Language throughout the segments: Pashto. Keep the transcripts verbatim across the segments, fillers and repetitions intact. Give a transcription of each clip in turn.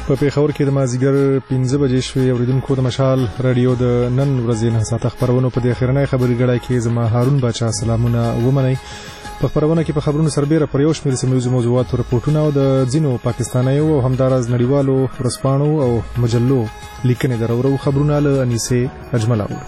په پیښور کې د مازیګر پنځه بجې شوې. اوریدونکو د مشال رادیو د نن ورځې نه ساعت خبرونو په دې اخرنۍ خبري غړای کې زما هارون باچا سلامونه ومنئ. په خبرونه کې په خبرونو سربېره پر یو شمېر سیمه موضوعاتو رپورټونه او د ځینو پاکستانیو او همداراز نړیوالو ورځپاڼو او مجلو لیکنې درورو خبرونه له انیسه اجمل اورو.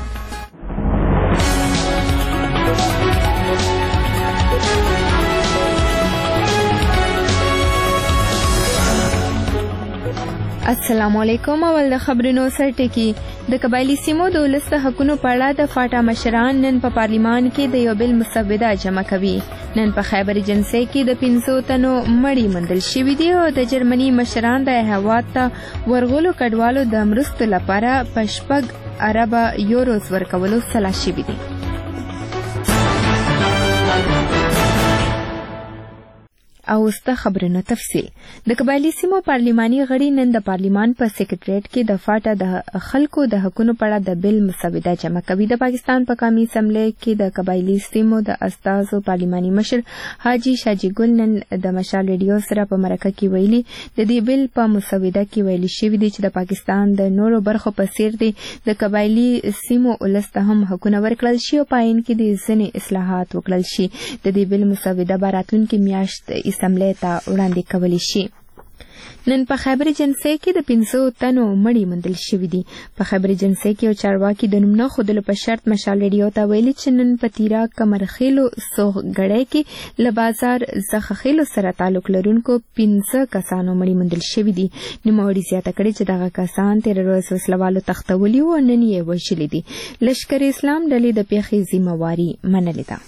السلام علیکم. اول د خبرونو سرټکی. د قبایلی سیمو د ولس د حقونو په اړه د فاټا مشران نن په پارلیمان کې د یو بل مسوده جمع کوي. نن په خیبر ایجنسی کې د پنځو تنو مړی موندل شوي دي او د جرمني مشران د هیواد ته ورغلو کډوالو د مرستو لپاره په شپږ اربه یوروز ورکولو سلا شوي دي. او ستا خبرونو تفصیل. د قبایلی سیمو پارلیماني غړي نن د پارلیمان په سیکریټریټ کې د فاټا د خلکو د حقونو په اړه د بل مسوده جمع کوي. د پاکستان په قومي اسمبلی کې د قبایلی سیمو د استازو پارلیماني مشر حاجی شاجی ګل نن د مشال ریډیو سره په مرکه کې ویلي د دې بل په مسوده کې ویلي شوی دی چې د پاکستان د نورو برخو په څیر دی د قبایلی سیمو ولس ته هم حقونه ورکړل شي او پاین کې د ځینې اصلاحات وکړل شي. د دې بل مسوده به راتلونکې میاشت اسمبلی ته وړاندې کولی شي. نن په خیبر ایجنسی کې د پنځو تنو مړي موندل شوي دي. په خیبر ایجنسی کې یو چارواکي د نوم نه ښودلو په شرط مشال ریډیو ته ویلي چې نن په تیرا کمرخیلو سوغګړی کې له بازار زخخیلو سره تعلق لرونکو پنځه کسانو مړي موندل شوي دي. نوموړي زیاته کړې چې دغه کسان تېره ورځ وسلوالو تښتولي وو او نن یې وژلي دي. لښکر اسلام ډلې د پیښې ذمہواري منلې ده.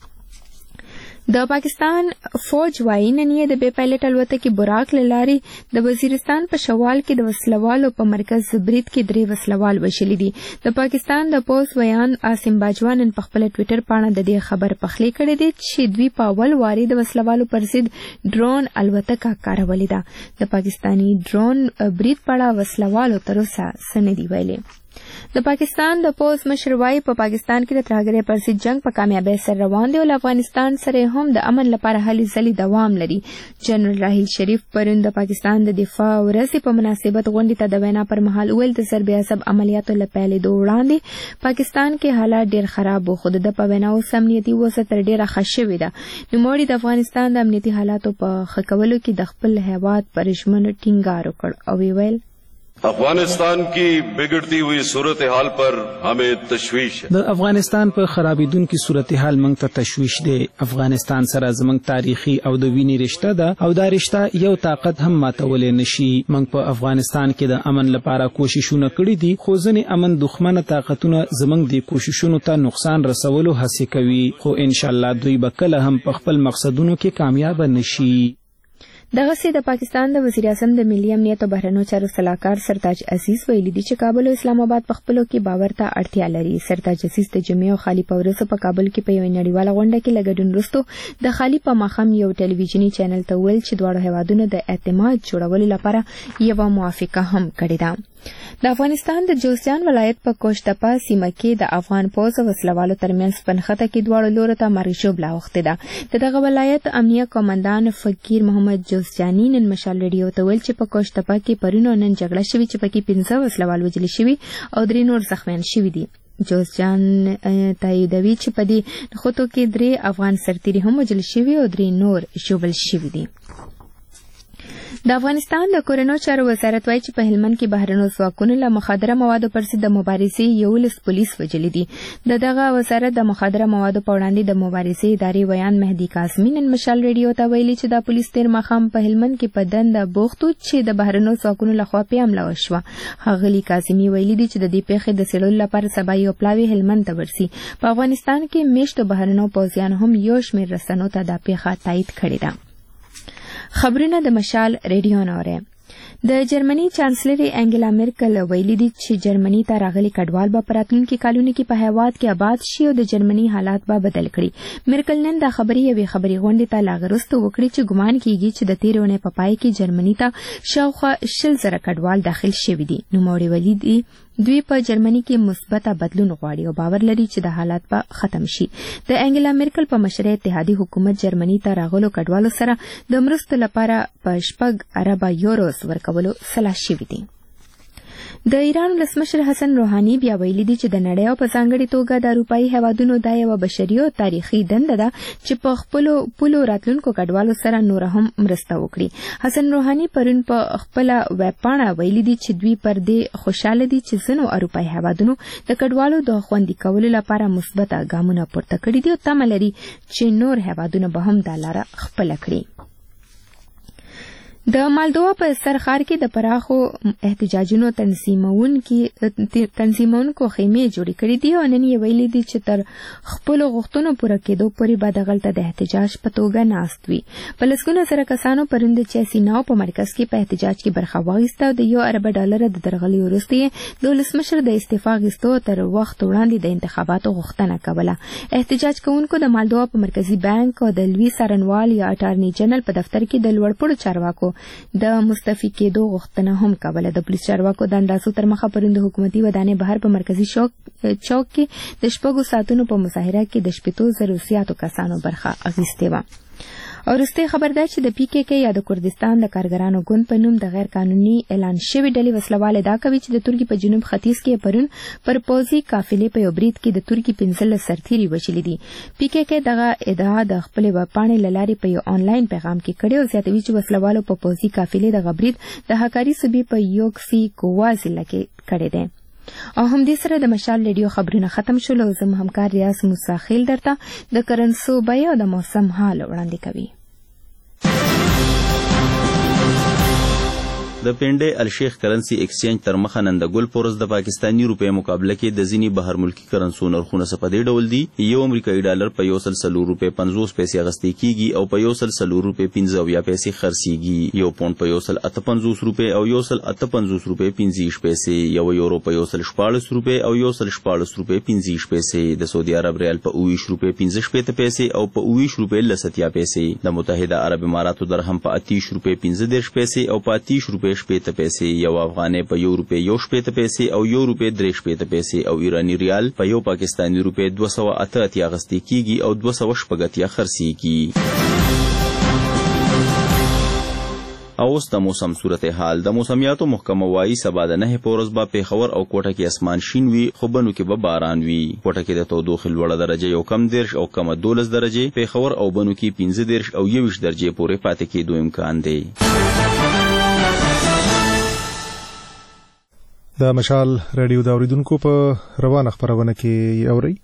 د پاکستان فوج وايي نن یې د بې پایلټ الوتکې براق له لارې د وزیرستان په شوال کې د وسلوالو په مرکز برید کې درې وسلوال وژلي دي. د پاکستان د پوز ویان عاصم باجوا نن په خپل ټویټر باندې د دې خبر پخلی کړی دی چې دوی په اول واري د وسلوالو پر ضد ډرون الوتکه کارولې ده. د پاکستاني ډرون برید په اړه وسلوالو تر اوسه څه نه دي ویلي. د پاکستان د پوز مشر وايي په پاکستان کې د ترهګرۍ پر ضد جنگ په کامیابۍ سره روان دی او افغانستان سره هم د امن لپاره هلې ځلې دوام لري. جنرال راحیل شریف پرون د پاکستان د دفاع ورځې په مناسبت غونډې ته د وینا پر مهال ویل د ضرب عصب عملیاتو له پیلېدو وړاندې پاکستان کې حالات ډېر خراب وو خو د په وینا اوس امنیتي وضع تر ډېره ښه شوې ده. نوموړي د افغانستان د امنیتي حالاتو په ښه کولو کې د خپل هیواد پر ژمنو ټینګار وکړ او ویل افغانستان کی بگڑتی ہوئی صورتحال پر ہمیں تشویش ہے. د افغانستان په خرابیدونکو صورتحال موږ ته تشویش دی. افغانستان سره زموږ تاریخي او د وینې رشته ده او دا رشته یو طاقت هم ماتولې نشي. موږ په افغانستان کې د امن لپاره کوششونه کړې دي خو ځینې امن دښمنه طاقتونه زموږ د کوششونو ته نقصان رسولو هڅې کوي خو ان شاء الله دوی به کله هم په خپل مقصدونو کې کامیاب نشي. دغسې د پاکستان د وزیر اعظم د ملي امنیت او بهرنیو چارو سلاکار سرتاج عزیز ویلي دي چې کابل او اسلام آباد په خپلو کې باور ته اړتیا لري. سرتاج عزیز د جمعې او خالي په ورځو په کابل کې په یوه نړیواله غونډه کې له ګډون وروسته د خالي په ماښام یو ټلویزیوني چینل ته ویل چې دواړو هیوادونو د اعتماد جوړولو لپاره یوه موافقه هم کړې ده. د افغانستان د جوزجان ولایت په کوشتپا سیمه کې د افغان پوځ او وسلوالو ترمنځ پنښته کې دواړو لورو ته مرګ ژوبله اوښتې ده. د دغه ولایت امنیه قومندان فقیر محمد جوزجاني نن مشال ریډیو ته ویل چې په کوشتپا کې پرون او نن جګړه شوې چې پکې پنځه وسلوال وژل شوي او درې نور زخمیان شوي دي. جوزجان تاییدوي چې په دې نښتو کې درې افغان سرتیري هم وژل شوي او درې نور ژوبل شوي دي. د افغانستان د کورنیو چارو وزارت وايي چې په هلمند کې بهرنیو ځواکونو له مخدره موادو پر ضد د مبارزې یولس پولیس وژلي دي. د دغه وزارت د مخدره موادو په وړاندې د مبارزې ادارې ویان مهدي کاظمي نن مشال ریډیو ته ویلي چې دا پولیس تېر ماښام په هلمند کې په دنده بوخت وو چې د بهرنیو ځواکونو لخوا پرې حمله وشوه. ښاغلي کاظمي ویلي دي چې د دې پیښې د څېړلو لپاره سبا یو پلاوی هلمند ته ورسي. په افغانستان کې میشتو بهرنیو پوځیانو هم یو شمېر رسنیو ته دا پیښه تایید کړې ده. خبرونه د مشال ریډیو نه اورئ. د جرمني چانسلري انګلا میرکل ویلي دي چې جرمني ته راغلي کډوال به په راتلونکي کلونو کې په هیواد کې آباد شي او د جرمني حالات به بدل کړي. میرکل نن دا خبرې یوې خبري غونډې ته لا وروسته وکړې چې ګمان کیږي چې د تېرې اونۍ په پای کې جرمني ته شاوخوا شل زره کډوال داخل شوي دي. نوموړي ویلي دي دوی په جرمني کې مثبت بدلون غواړي او باور لري چې د حالات به ختم شي. د انګلا میرکل په مشرۍ اتحادي حکومت جرمني ته راغلو کډوالو سره د مرستو لپاره په شپږ اربه یوروز ورکولو سلا شوي دي. د ایران ولسمشر حسن روحاني بیا ویلي دي چې د نړۍ او په ځانګړې توګه د اروپایي هیوادونو دا یوه بشري او تاریخي دنده ده چې په خپلو پولو راتلونکو کډوالو سره نور هم مرسته وکړي. حسن روحاني پرون په خپله ویبپاڼه ویلي دي چې دوی پر دې خوشحاله دي چې ځینو اروپایي هیوادونو د کډوالو د خوندي کولو لپاره مثبت ګامونه پورته کړي دي او تمه لري چې نور هیوادونه به هم دا لاره خپله کړي. د مالدوا په سرخار کې د پراخو احتجاجونو تنظیمونکو خیمې جوړې کړې دي او نن یې ویلي دي چې تر خپلو غوښتنو پوره کېدو پورې به دغلته د احتجاج په توګه ناست وي. په لسګونه زره کسانو پرون د چاسیناو په مرکز کې په احتجاج کې برخه واخیسته او د یو ارب ډالر د درغلي وروسته یې د ولسمشر د استعفا غوښتو تر وخت وړاندې د انتخاباتو غوښتنه کوله. احتجاج کوونکو د مالدوا په مرکزی بانک او د لوی څارنوال یا اټارني جنرال په دفتر کې د لوړپوړو چارواکو د مستعفي کېدو غوښتنه هم کوله. د پولیس چارواکو د اندازو تر مخه پرون د حکومتي ودانۍ بهر په مرکزی چوک کې د شپږو ساعتونو په مظاهره کې د شپېتو زرو زیاتو کسانو برخه اخیستې وه. او وروستی خبر ده چې د پی کې کې یا د کردستان د کارګرانو ګوند په نوم د غیر قانوني اعلان شوی ډلې وسلواله دا کوي چې د ترکیې په جنوب ختیځ کې پرون پر پوځي قافلې په یو برید کې د ترکیې پنځلس سرتیري وژلي دي. پی کې کې دغه ادعا د خپلې ویبپاڼې له لارې په یو آنلاین پیغام کې کړې او زیاتوي چې وسلوالو په پوځي قافلې دغه برید د هکاري صوبې په یوکسي کووا ضلع کې کړی دی. او همدې سره د مشال ریډیو خبرونه ختم شول او زموږ همکار ریاض موسی خیل درته د کرنسو بیه او د موسم حال وړاندې کوي. د پنډې الشیخ کرنسی ایکسچینج تر مخه نن د ګل پورس د پاکستانی روپۍ مقابله کې د ځینی بهر ملکی کرنسو نرخونه څه په دې ډول دي. یو امریکایي ډالر په یو سل سلور روپۍ پنځوس پیسې اخیستل کیږي او په یو سل سلور روپۍ پنځه اویا پیسې خرڅیږي. یو پونډ په یو سل اته پنځوس روپۍ او یو سل اته پنځوس روپۍ پنځه پیسې، یو یورو په یو سل شپاړس روپۍ او یو سل شپاړس روپۍ پنځه پیسې، د سعودي عرب ریال په اوویشت روپۍ پنځه شپېته پیسې او په اوویشت روپۍ لساتیا پیسې، د متحده عرب اماراتو درهم په اتیش روپۍ پنځه دېرش پیسې او په اتیش روپۍ شپېته پیسې، یو افغانۍ په یو روپۍ یو شپېته پیسې او یو روپۍ درې شپېته پیسې او ایرانی ریال په یو پاکستانی روپۍ دوه سوه اته اتیا اخیستل کیږي او دوه سوه شپږ اتیا خرڅیږي. او اوس د موسم صورتحال. د موسمیاتو محکمه وایي سبا د نهه په ورځ به پېښور او کوټه کې اسمان شین وي خو بنو کې به باران وي. کوټه کې د تودوخې لوړه درجه یو کم دېرش او کمه دولس درجې، پېښور او بنو کې پنځه دېرش او یوویشت درجې پورې پاتې کېدو امکان دی. د مشال رادیو د اوریدونکو په روانه خبرونه کې اوري.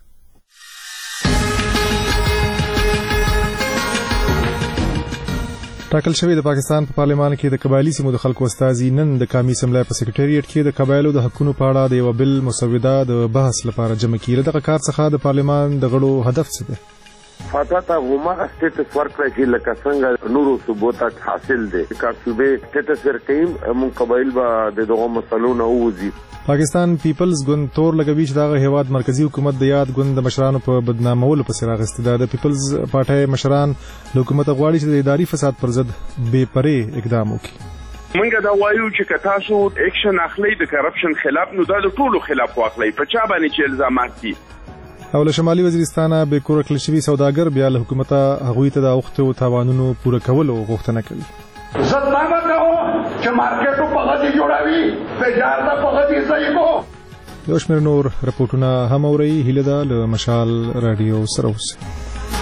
ټاکل شوی د پاکستان په پارلمان کې د قبایلی سیمو د خلکو استازي نن د قومي اسمبلی په سکریټریټ کې د قبایلو د حقوقو په اړه د یو بل مسوده د بحث لپاره جمع کیږي. دغه کار څخه د پارلمان د غړو هدف څه دی؟ فاتحه هما سټیټس ورکړی چې لکه څنګه نورو صوبو ته حاصل دی کار صوبې سټیټس ورکړي مون قبایل به د دغه مسلو نه ووځي. پاکستان پیپلز ګوند تور لګوي چې دغه هیواد مرکزی حکومت د یاد ګوند د مشرانو په بدنامولو پسې راغستی ده. د پیپلز پارټۍ مشران له حکومت غواړي چې د اداري فساد پر ضد بې پرې اقدام وکړي. مونږ دا وایو چې که تاسو اکشن اخلي د کرپشن خلاف نو دا د ټولو خلاف واخلي، په چا باندې چې الزامات دي. او له شمالي وزیرستانه به کور کړل شوی سوداګر بیا له حکومت هغوی ته د اوختو تاوانونو پوره کولو غوښتنه کوي. زدمانه کوو چې مارکیټو په غدي جوړوي تجارت په غدي ځای کو. یو شمېر نور رپورټونه هم اوري. هیله ده له مشال رادیو سره اوسئ.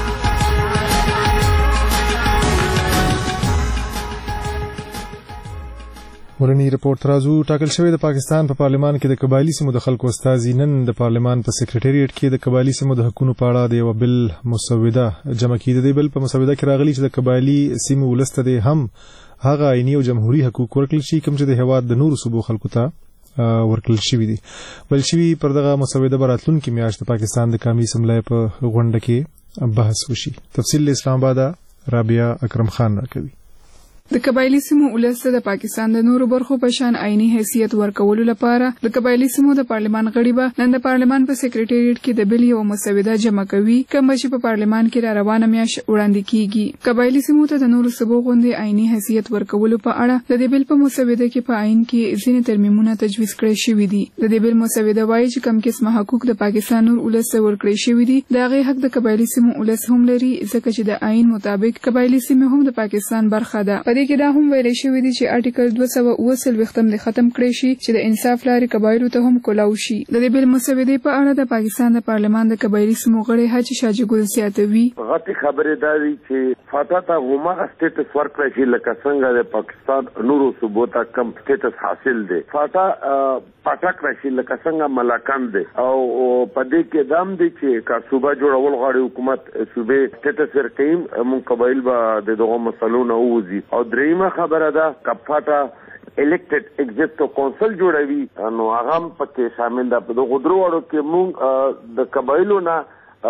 ورنی رپورت راځو. ټاکل شوی د پاکستان په پا پارلمان کې د قبایلی سیمو د خلکو استازي نن د پارلمان په سکریټریټ کې د قبایلی سیمو د حقوقو په اړه د یو بل مسوده جمع کړي. د بل په مسوده کې راغلي چې د قبایلی سیمو ولسته د هم هغه عیني او جمهوریت حقوق ورکړل شي کوم چې د هیواد د نورو صوبو خلکو ته ورکړل شوی دي. بل شوی پر دغه مسوده براتلونکو میاشت د پاکستان د قومي اسمبلی په غونډه کې بحث وشي. تفصیل اسلام آباد رابعه اکرم خان راکوي. د قبایلی سیمو ولس د پاکستان د نورو برخو په شان عیني حیثیت ورکولو لپاره د قبایلی سیمو د پارلمان غړي به نن د پارلمان په سیکریټریټ کې د بل یو مسوده جمع کوي کوم چې په پارلمان کې را روانه میاشت وړاندې کیږي. قبایلی سیمو ته د نورو صوبو غوندې عیني حیثیت ورکولو په اړه د دې بل په مسوده کې په عین کې ځینې ترمیمونه تجویز کړي شوي دي. د دې بل مسوده وایي چې کوم قسمه حقوق د پاکستان نور ولس ته ورکړي شوي دي د هغې حق د قبایلي سیمو ولس هم لري ځکه چې د عین مطابق قبایلي سیمې هم د پاکستان برخه ده. په دې کې دا هم ویل شوي دي چې ارټیکل دوه سوه اووه څلوېښتم دې ختم کړی شي چې د انصاف لارې قبایلو ته هم کولاو شي. د دې بل مسودې په اړه د پاکستان د پارلمان د قبایلي سیمو غړي حاجي شاجي ګل زیاتوي. غټي خبرې دا دي چې فاتا ته هماغه سټیټس ورکړی شي لکه څنګه د پاکستان نورو صوبو ته کم سټیټس حاصل دی. فاتا پټک راشي لکه څنګه ملاکان دی او په دې کې دام دی چې کا صوبه جوړول غواړي حکومت صوبې سټیټس ورکړي مون قبایل به د دغه مسلو نه ووځي. او دریمه خبره ده کفاتا elected executive council جوړوي نو هغه هم پکې شامل ده. په دغه درو وړو کې مونږ د قبایلو نه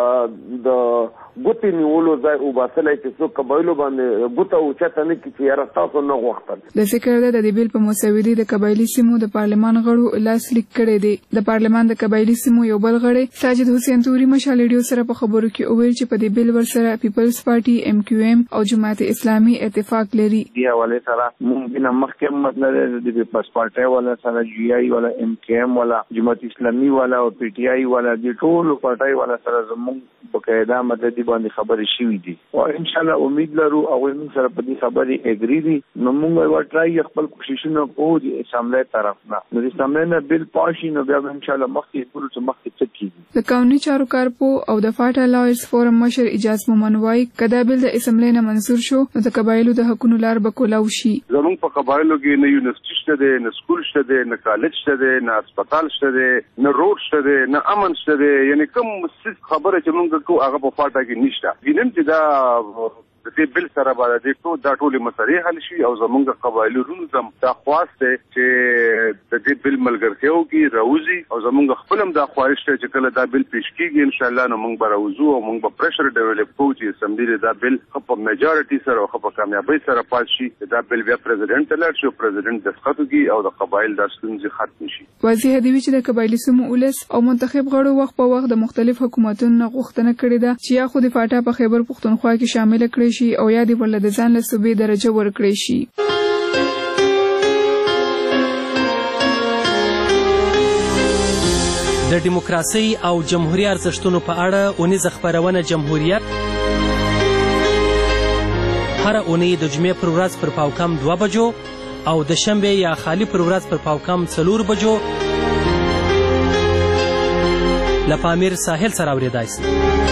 د ګوتې نیولو ځای وباسلی چې څوک قبایلو باندې ګوته اوچته نه کړي چې یاره ستاسو نه غوښتل. د ذکر ده د دې بیل په مسودې د قبایلي سیمو د پارلمان غړو لاس لیک کړی دی. د پارلمان د قبایلي سیمو یو بل غړی ساجد حسین توري مشال ریډیو سره په خبرو کې وویل چې په دې بیل ورسره پیپلز پارټي ام کیو ام او جماعت اسلامي اتفاق لري. دی حواله سره ممکن مخکې مطلب د پیپلز پارټي ولا سره جی آی ولا ام کیو ام ولا جماعت اسلامي ولا او پی ټی آی ولا د ټول پارټي ولا سره زموږ په قاعده مدد باندې خبرې شوې دي او ان شاء الله امید لرو او موږ سره په دې خبرې اګری دي. نو موږ ورټرای خپل کوششونه کوو د اسمبلی طرف نه نو د اسمبلی نه بل پاشي نو بیا ان شاء الله مخکې ټول څه مخکې څه کیږي. د قانوني چارو کارپو او د فاټا لایرز فورم مشر اجاز مومن وای کدا بل د اسمبلی نه منظور شو نو د قبایلو د حقوقو لار به کولاو شي. زموږ په قبایلو کې نه یونیورسيټي شته دی نه سکول شته دی نه کالج شته دی نه هسپتال شته دی نه روډ شته دی نه امن شته دی. یعنی کوم خبره چې موږ کوو هغه په فاټا کې نشته. ګینم چې دا د دې بل سره باندې د ټول دا ټول مسلې حل شي او زمونږ قبایلو رونو زم دا خواست دی چې د دې بل ملګرتیا وکړي راوځي او زمونږ خپل هم دا خواهش دی چې کله دا بل پیش کیږي ان شاء الله نو موږ به راوځو او موږ به پریشر ډیولپ کوو چې اسمبلی دا بل په میجارټي سره او په کامیابی سره پاس شي. دا بل بیا پریزیدنت ته لاړ شي او پریزیدنت دستخط وکړي او د قبایل د ستونزې ختم شي. واضح دی چې د قبایلي سیمو ولس او منتخب غړو وخت په وخت د مختلف حکومتونو غوښتنه کړې ده چې یا خو د فاټا په خیبر پښتونخوا کې شامل کړي شي او یا د ولله د ځان له صوبې درجه ورکړي شي. د دیموکراسي او جمهوریت ارزښتونو په اړه اونیزه خپرونه جمهوریت هر اونۍ د جمعې پر ورځ پر پاوکم دوه بجو او د شنبې یا خالی پر ورځ پر پاوکم څلور بجو له پامیر ساحل سره اورېدای شي.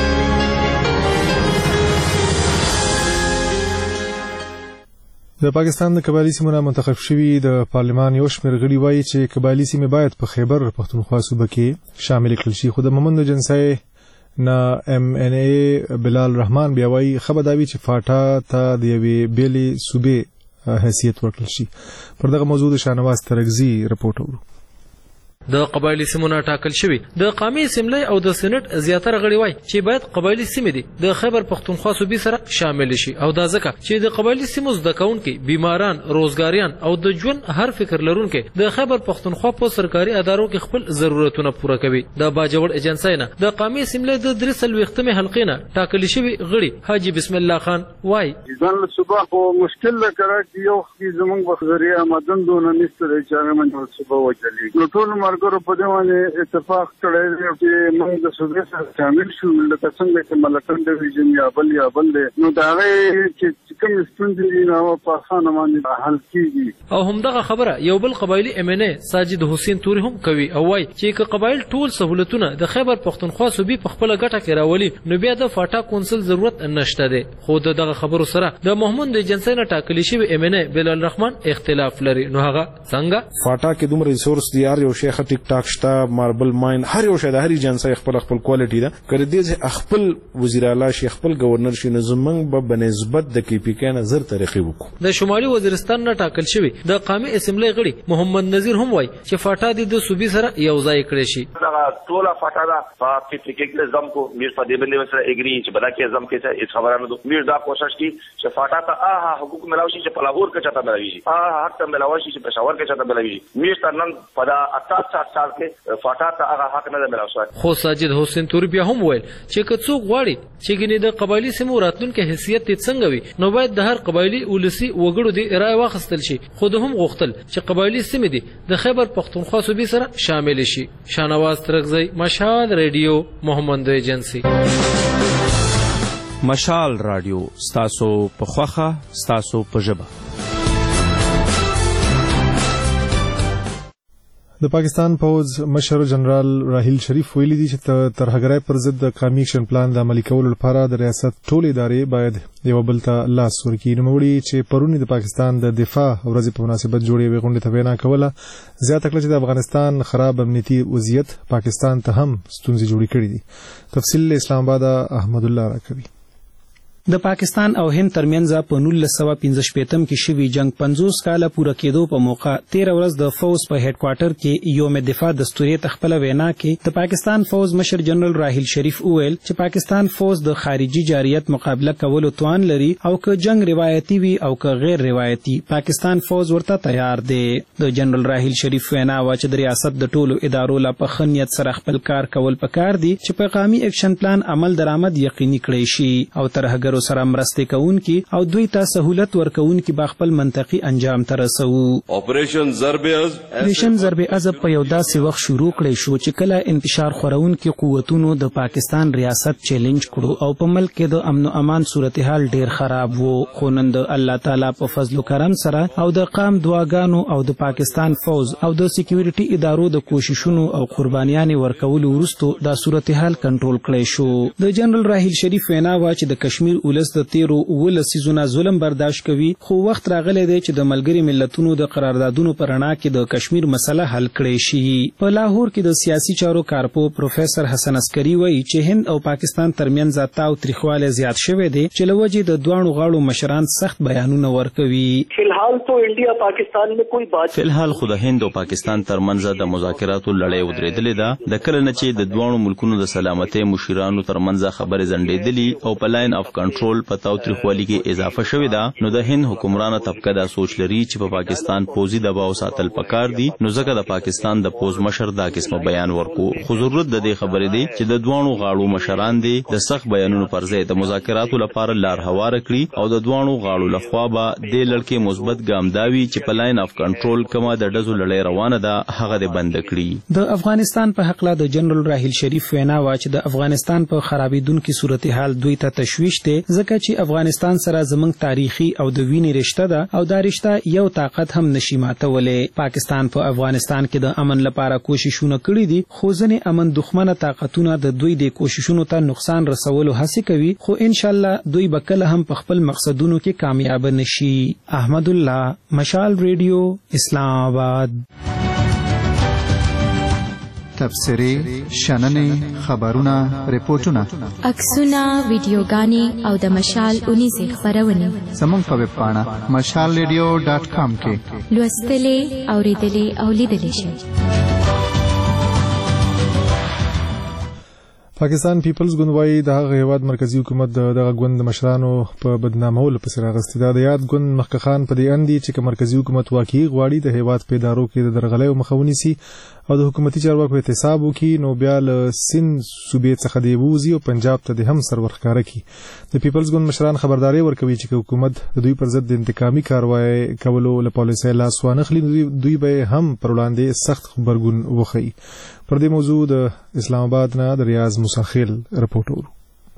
د پاکستان د قبایلي سیمو نه منتخب شوي د پارلمان یو شمېر غړي وایي چې قبایلي سیمې باید په خیبر پښتونخوا صوبه کې شامل کړل شي. خو د مومند جنسای نه ام ان ای بلال رحمان بیا وایي ښه به دا وي چې فاټا ته د یوې بېلې صوبې حیثیت ورکړل شي. پر دغه موضوع د شاهنواز ترکزي رپورټ اورو. د قبایلی سیمو نه ټاکل شوي د قومي اسمبلی او د سېنات زیاتره غړي وایي چې باید قبایلی سیمې دي د خیبر پښتونخوا صوبې سره شامل شي او دا ځکه چې د قبایلی سیمو زده کوونکي بیماران روزګاریان او د ژوند هر فکر لرونکي د خیبر پښتونخوا په سرکاري ادارو کې خپل ضرورتونه پوره کوي. د باجوړ ایجنسی نه د قومي اسمبلی د درې څلوېښتمې حلقې نه ټاکل شوي غړي حاجي بسم الله خان وایي ځان له صوبه په مشکل له کراچي یو کې زموږ په ذریعه آمدن دونه نشته دی چې هغه موږ صوبه وچلېږي. نو ټول ملګرو په دې باندې اتفاق کړی دی چې موږ د صوبې سره شامل شو لکه څنګه چې ملکن ډویژن یا بل یا بل دی نو د هغې چې کوم ستونزې دي نو هغه په اسانه باندې حل کېږي. او همدغه خبره یو بل قبایلي ام ان ای ساجد حسین توري هم کوي او وایي چې که قبایل ټول سهولتونه د خیبر پښتونخوا صوبې په خپله ګټه کې راولي نو بیا د فاټا کونسل ضرورت نشته دی. خو د دغه خبرو سره د محمود ایجنسی نه ټاکلي شوي ام ان ای بلال رحمان اختلاف لري. نو هغه څنګه فاټا کې دومره ریسورس دی یار یو شیخ ټیک ټاک شتا ماربل ماین هر یو شی د هر ایجنسی خپل خپل کوالټي ده کړي دې خپل وزیر اعلی شي خپل گورنر شي نظمنګ به بنسبت د کی پی کې نظر طریقې وکړو. د شمالي وزیرستان نه ټاکل شوی د قومي اسمبلی غړي محمد نذیر هم وایي چې فاټا د صوبې سره یو ځای کړی شي. دا ټول فاټا دا په کی پی کې زم کو میر په دې باندې سره اګری چې بلا کې زم کې څه اس خبرانه دو میر دا کوشش کی چې فاټا ته آها حقوق ملاوي شي چې په لاهور کې چاته ملاوي شي آها حق ته ملاوي شي چې په پېښور کې چاته ملاوي شي میر تر نن په دا اٹھاسی سال کې فاټا ته هغه حق نه ملاوي شي. خو ساجد حسین تور بیا هم ویل چې که څوک غواړي چې ګنې د قبایلی سیمو راتلونکي حیثیت یې څنګه وي نو باید د هر قبایلی ولسی وګړو د رائے واخیستل شي. خو د هم غوښتل چې قبایلی سیمې دي د خیبر پختونخوا صوبې سره شامل شي. شانواز ترکزی مشال ریډیو محمد ایجنسی. مشال رادیو ستاسو په خوخه ستاسو په ژبه. د پاکستان پوز مشر جنرال راحیل شریف ویلي دي چې ترهګرۍ پر ضد د قومي اکشن پلان د عملي کولو لپاره د ریاست ټولې ادارې باید یو بل ته لاس ورکړي. نوموړي چې پرونی د پاکستان د دفاع ورځې په مناسبت جوړې وې غونډې ته وینا کوله زیاته کړه چې د افغانستان خراب امنیتي وضعیت پاکستان ته هم ستونزې جوړې کړې دي. تفصیل اسلام آباد احمد الله راکوي. د پاکستان او هند ترمنځ په نولس سوه پنځه شپېتم کې شوي جنگ پنځوس کاله پوره کېدو په موقع تیره ورځ د فوز په هډ کوارټر کې یوم دفاع دستوري ته خپله وینا کې د پاکستان فوز مشر جنرال راحیل شریف وویل چې پاکستان فوز د خارجي جاريت مقابله کولو توان لري او که جنگ روایتي وي او که غیر روایتي پاکستان فوز ورته تیار دی. د جنرال راحیل شریف وینا وا چې د ریاست د ټولو ادارو لا په خنیت سره خپل کار کول پکار دي چې په قومي اکشن پلان عمل درآمد یقیني کړی شي او ترهګر سره مرسته کوونکي او دوی ته سہولت ورکوونکي با خپل منطقي انجام ته رسو. اپریشن ضرب از اپریشن ضرب از په یو داسې وخت شروع کړی شو چې کله انتشار خورونکي قوتونو د پاکستان ریاست چیلنج کړو او په ملک کې د امن او امان صورتحال ډیر خراب وو. خو نن د الله تعالی په فضل او کرم سره او د قام دعاګانو او د پاکستان فوز او د سکیورټي ادارو د کوششونو او قربانیانو ورکولو وروسته د صورتحال کنټرول کړی شو. د جنرال راحیل شریف وینا وا چې د کشمیر ولس د تیرو ولس سيزونه ظلم برداشت کوي خو وخت راغلی دی چې د ملګری ملتونو د قراردادونو پر رڼا کې د کشمیر مسله حل کړي شي. په لاهور کې د سیاسي چارو کارپو پروفیسور حسن عسکری وایي چې هند او پاکستان ترمنځ تاو تریخواله زیات شوی دی چې لوجې د دوانو غاړو مشران سخت بیانونه ورکوي. فلحال تو انډیا پاکستان میں کوئی بات فلحال خو د هند او پاکستان ترمنځ د مذاکراتو لړۍ ودرېدلې ده. د کله نه چې د دوانو ملکونو د سلامتۍ مشرانو ترمنځ خبرې زنډېدلې او په لاین اف کنټرول په تاو تریخوالي کې اضافه شوې ده نو د هند حکمرانه طبقه دا سوچ لري چې په پاکستان پوزي دباو ساتل پکار دي نو ځکه د پاکستان د پوز مشر دا قسم بیان ورکو. خو ضرورت د دې خبرې دی چې د دوانو غاړو مشران دي د سخت بیانونو پر ځای د مذاکراتو لپاره لار هواره کړي او د دوانو غاړو لخوا به د لړکې مثبت ګام داوي چې په لاین اف کنټرول کما د ډزو لړۍ روانه ده هغه د بند کړي. د افغانستان په حق لا د جنرال راحیل شریف وینا وا چې د افغانستان په خرابېدونکو صورتحال دوی ته تشویش دی ځکه چې افغانستان سره زمنګ تاریخي او د وینې رشته ده او دا رشته یو طاقت هم نشي ماتولې. پاکستان په افغانستان کې د امن لپاره کوششونه کړې دي خو ځنې امن دښمنه طاقتونه د دوی د کوششونو ته نقصان رسولو هڅه کوي خو ان شاء الله دوی به کله هم په خپل مقصدونو کې کامیاب نشي. احمد الله مشال ریډیو اسلام آباد. تبصرې شننې خبرونه ریپورتونه عکسونه ویډیوګانې او د مشال اونیزې خبرونه زموږ په ویب پاڼه مشال ریډیو ډاټ کام کې لوستلې اوریدلې او لیدلې شئ. پاکستان پیپلز ګوند وايي د هغه هیواد مرکزی حکومت دغه ګوند مشرانو په بدنامولو پسې راغستې ده. د یاد ګوند مخکخان په دې اندي چې مرکزی حکومت واقعي غواړي د هیواد په ادارو کې د درغلۍ مخه ونیسي او د حکومتي چارواکو احتساب وکړي نو بیا له سند صوبې څخه دی ووځي او پنجاب ته د هم سر ورښکاره کړي. د پیپلز ګوند مشران خبرداري ورکوي چې حکومت د دوی پر ضد انتقامي کاروایی کولو له پالیسۍ لاس وانخلي دوی به هم پر وړاندې سخت غبرګون وښيي. پر دې موضوع د اسلام آباد نه د ریاض مساخیل رپورټ ورو.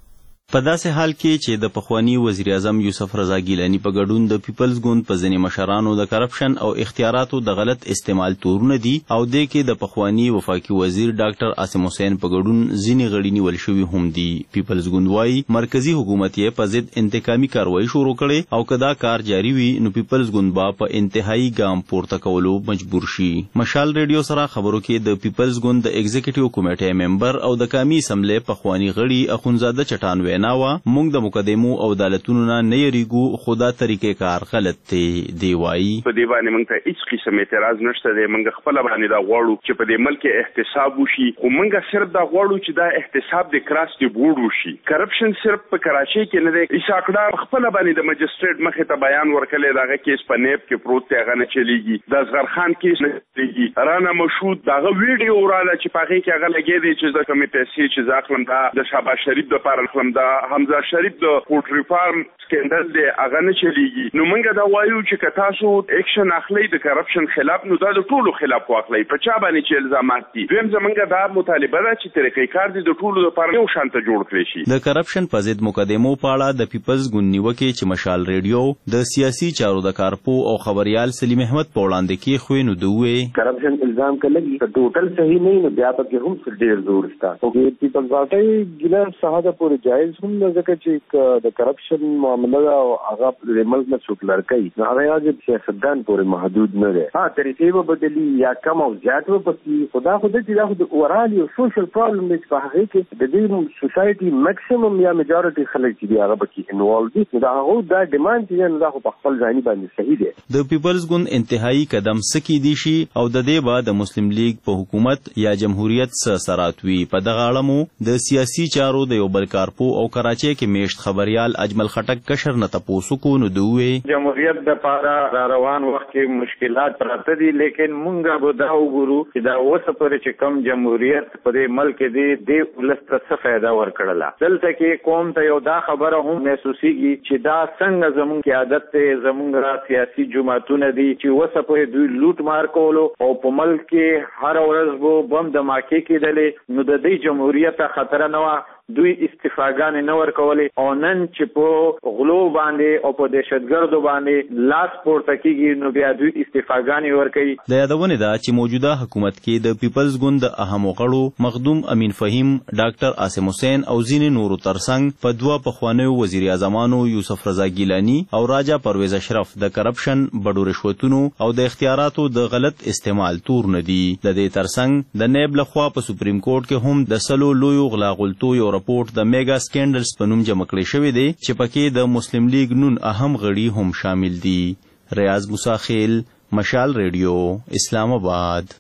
په داسې حال کې چې د پخوانی وزیر اعظم یوسف رضا ګیلانی په ګډون د پیپلز ګوند په ځینې مشرانو د کرپشن او اختیاراتو د غلط استعمال تورونه دي او د کې د پخوانی وفاقي وزیر ډاکټر عاصم حسین په ګډون ځینې غړي نیول شوي هم دي. پیپلز ګوند وايي مرکزی حکومت یې په ضد انتقامي کاروایی شروع کړي او که دا کار جاري وي نو پیپلز ګوند به په انتهایی ګام پورته کولو مجبور شي. مشال ریډیو سره خبرو کې د پیپلز ګوند د ایگزیکټیو کمیټې ممبر او د قومي اسمبلی پخوانی غړي اخونزاده چټان ناوه مونږ د مقدمو او عدالتونو نه نه یریږو خو دا طریقې کار غلط دی. دی وایي په دې باندې موږ ته هیڅ قسم اعتراض نشته دی. موږ خپل باندې دا غواړو چې په دې ملک احتساب وشي خو موږ صرف دا غواړو چې دا احتساب د کراس دی بورډ وشي. کرپشن صرف په کراچۍ کې نه دی. اساکډا خپل باندې د مجستریټ مخې ته بیان ورکړی دغه کیس په نیب کې پروت دی هغه نه چلیږي. د اصغر خان کیس نه چلیږي. رانا مشهود دغه ویډیو وراله چې په هغې کې هغه لګی دی چې د کومې پیسې چې زه اخلم دا د شهباز شریف دپاره اخلم دا حمزه شریف د پورټ ریفارم سکندل دی هغه نه چلیږي. نو موږ دا وایو چې که تاسو اکشن اخلئ د کرپشن خلاف نو دا د ټولو خلاف واخلئ په چا باندې چې الزامات دي. دویم زموږ دا مطالبه ده چې طریقې کار دي د ټولو لپاره یو شان ته جوړ کړی شي. د کرپشن په ضد مقدمو په اړه د پیپلز ګوند نیوکې چې مشال ریډیو د سیاسي چارو د کارپو او خبريال سلیم احمد په وړاندې کې خوې نو دوی کرپشن الزام کړي ته ټوټل صحیح نه نو بیا په کې هم ډېر زور شته. او کې پیپلز پارټي ګله صحاده پورې جایز هم نه ځکه چې د کرپشن معامله او هغه د ملک نه څوک لړکې نه هغه د سیاستدان پورې محدود نه دی. ها طریقې به بدلی یا کم او زیات به پکې خدا خو دې دا خو د اورال یو سوشل پرابلم دی په هغه کې د دې سوسایټي میکسیمم یا میجورټي خلک چې هغه پکې انوالو دي دا هغه دا ډیماند چې نه خو په خپل ځاني باندې صحیح دی. د پیپلز ګوند انتهایی قدم سکی دي شي او د دې بعد د مسلم لیگ په حکومت یا جمهوریت سره سراتوي. په دغه اړه مو د سیاسي چارو د یو بل کارپو او کراچۍ کې میشت خبريال اجمل خټک کشر نه تاسو کو نو دوی جمهوریت د پاره روان وخت کې مشکلات پراته دي لیکن مونږه به دا وګورو چې دا اوس پورې چې کم جمهوریت په دې ملک دی د ولست څه فائدہ ورکړله. دلته کې قوم ته یو دا خبره هم محسوسيږي چې دا څنګه زموږ کې عادت ته زموږ سیاسي جماعتونه دي چې اوس پورې دوی لوټ مار کولو او په ملک کې هر ورځ وو بم دماکې کېدلې نو د دې جمهوریت خطر نه و. دوی استفاګانې نه ورکولې او نن چې په غلو باندې او په دهشتګردو باندې لاس پورته کیږي نو بیا دوی استفاګانې ورکوي. د یادونه ده چې موجوده حکومت کې د پیپلز ګوند د اهمو غړو مخدوم امین فهیم، ډاکټر عاصم حسین او ځینې نورو ترڅنګ په دوه پخوانیو وزیر اعظمانو یوسف رضا ګیلانی او راجا پرویز اشرف د کرپشن، بډو رشوتونو او د اختیاراتو د غلط استعمال تور نه دي. د دې ترڅنګ د نیب لخوا په سپریم کورټ کې هم د سلو لویو غلاغلتو یو رپورټ د میگا سکینډلز په نوم جمع کړی شوی دی چې پکې د مسلم لیگ نون اهم غړي هم شامل دي. ریاض مساخیل، مشال ریډیو، اسلام آباد.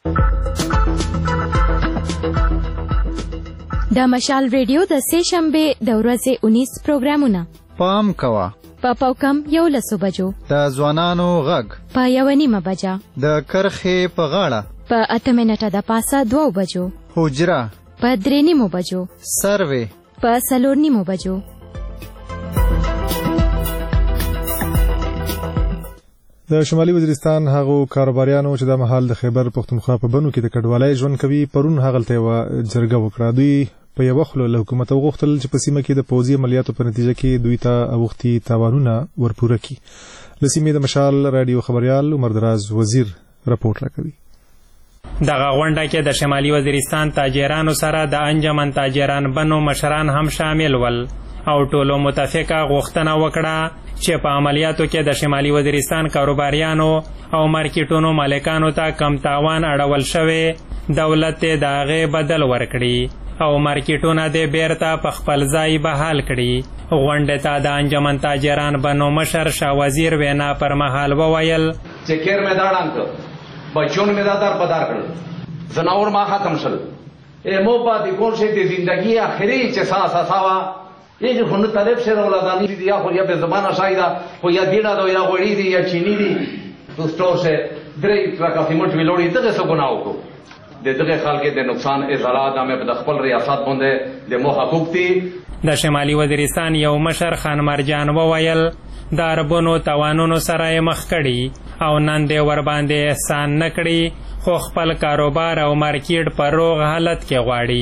د مشال ریډیو د سه شنبه د ورځې اونیس پروګرامونه پام کوا په پاوکم یو لسو بجو د ځوانانو غږ په یو نیمه بجه د کرخې په غاړه په اته منټه د پاسه دوه بجو حجره په درې نیمو بجو سروې په څلور نیمو بجو. د شمالي وزیرستان هغو کاروباریانو چې د مهال د خیبر پختونخوا په بنو کې د کډوالۍ ژوند کوي پرون هغلته یوه جرګه وکړه. دوی په یوه خوله له حکومت وغوښتل چې په سیمه کې د پوځي عملیاتو په نتیجه کې دوی ته اوښتي تاوانونه ورپوره کړي. له سیمې د مشال راډیو خبریال عمر دراز وزیر رپورټ راکوي. دغه غونډه کې د شمالي وزیرستان تاجرانو سره د انجمن تاجران بنو مشران هم شامل ول او ټولو متفقه غوښتنه وکړه چې په عملیاتو کې د شمالي وزیرستان کاروباریانو او مارکیټونو مالکانو ته کم تاوان اړول شوی دولت د هغې بدل ورکړي او مارکیټونه د بیرته په خپل ځای بحال کړي. غونډې ته د انجمن تاجران بنو مشر شاه وزیر وینا پر مهال وویل چې کیر میدان انک بچون میں دادار بدار کړل زناور ما ختم شل ای مو پاتې کول شي د زندگی اخري چې ساسا ساوا یې خو نو طالب سره ولادانی دي یا خو یا به زمانہ شایدا خو یا دینا دو یا غوړی دي یا چینی دي دوستو سے درې ترکا سیمټ ویلوړي ته څه ګناو کو د دغه خلک د نقصان ازالات امه په خپل ریاست باندې د مو حقوق دي. د شمالي وزیرستان یو مشر خان مرجان وویل د عربونو توانونو سره مخ کړي او نن دې ور باندې احسان نه کړي خو خپل کاروبار او مارکیټ په روغ حالت کې غواړي.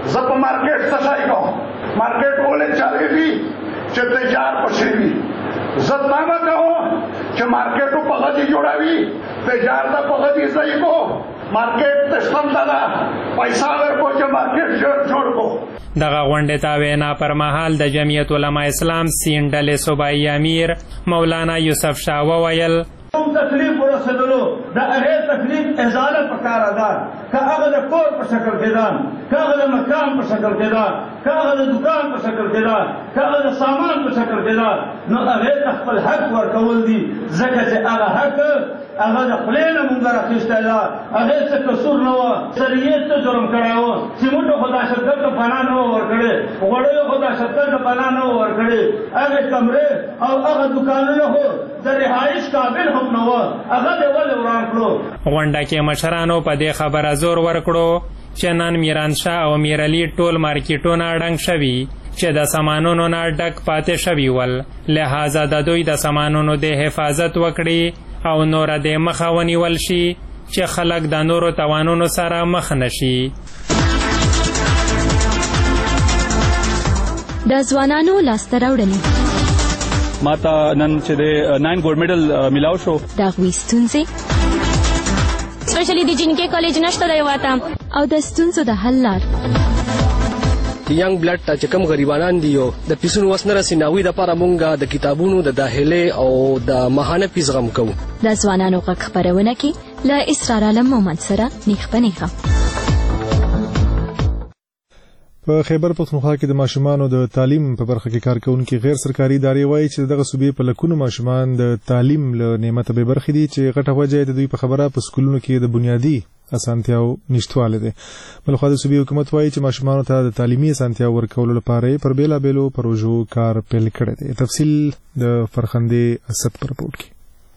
زه په مارکیټ څه شی کوم مارکیټ ولې چارېږي چې تجار پسې وي زه تمه کوم چې مارکیټو په غدي جوړوي تجار ته په غدي ځای کو مارکیټ ته څنګه دا پیسې ورکو چې مارکیټ جوړ کو. دغه غونډې ته وینا پر مهال د جمعیت علما اسلام سین ډلې صوبایي امیر مولانا یوسف شاه وویل کوم تکلیف ورسېدلو د هغې تکلیف ازاله پکار ده که هغه د کور په شکل کې ده که هغه د مکان په شکل کې ده که هغه د دکان په شکل کې ده که هغه د سامان په شکل کې ده نو هغې ته خپل حق ورکول دي ځکه چې هغه حق هغه د خولې نه مونږ راخیستی ده هغې څه قصور نه وه سریې څه جرم کړی و سیمټو خو دهشتګرد ته پناه نه وه ورکړې غوړیو خو دهشتګرد ته پناه نه وه ورکړې هغې کمرې او هغه دکانونه خو د رهایش قابل هم نه وه هغه دې ولې وران کړو. غونډه کې مشرانو په دې خبره زور ورکړو چې نن میرانشاه او میرعلي ټول مارکیټونه ډنګ شوي چې د سامانونو نه ډک پاتې شوي ول لہذا د دوی د سامانونو د حفاظت وکړي او نور د مخه ونیول شي چې خلک د نورو توانونو سره مخ نشي. د ځوانانو لاسته راوړنې ما ته نن چې د ناین ګولډ میډل ملاو شو د هغوی ستونزې سپیشلی د جنکې کالج نشته دی واته او د ستونزو د حل لار ینګ بلډ ته چې کوم غریبانان دي او د پیسونو وس نه رسي ناوی دپاره مونږ د کتابونو د داخلې او د ماهانه فیس غم کوو. د ځوانانو غږ خپرونه کې له اسرار عالم مومند سره نیخ په نیخه. په خیبر پختونخوا کې د ماشومانو د تعلیم په برخه کې کارکونکي غیر سرکاري ادارې وایي چې دغه صوبې په لکونو ماشومان د تعلیم له نعمت به برخې دي چې غټه وجه د دوی په خبره په سکولونو کې د بنیادي اسانتیاو نشټواله ده. بلخو د صوبې حکومت وایي چې ماشومانو ته د تعلیمي اسانتیاو ورکولو لپاره پر بیلابېلو پروژو کار پیل کړی دی. تفصیل د فرخندې اسد پر رپورټ کې.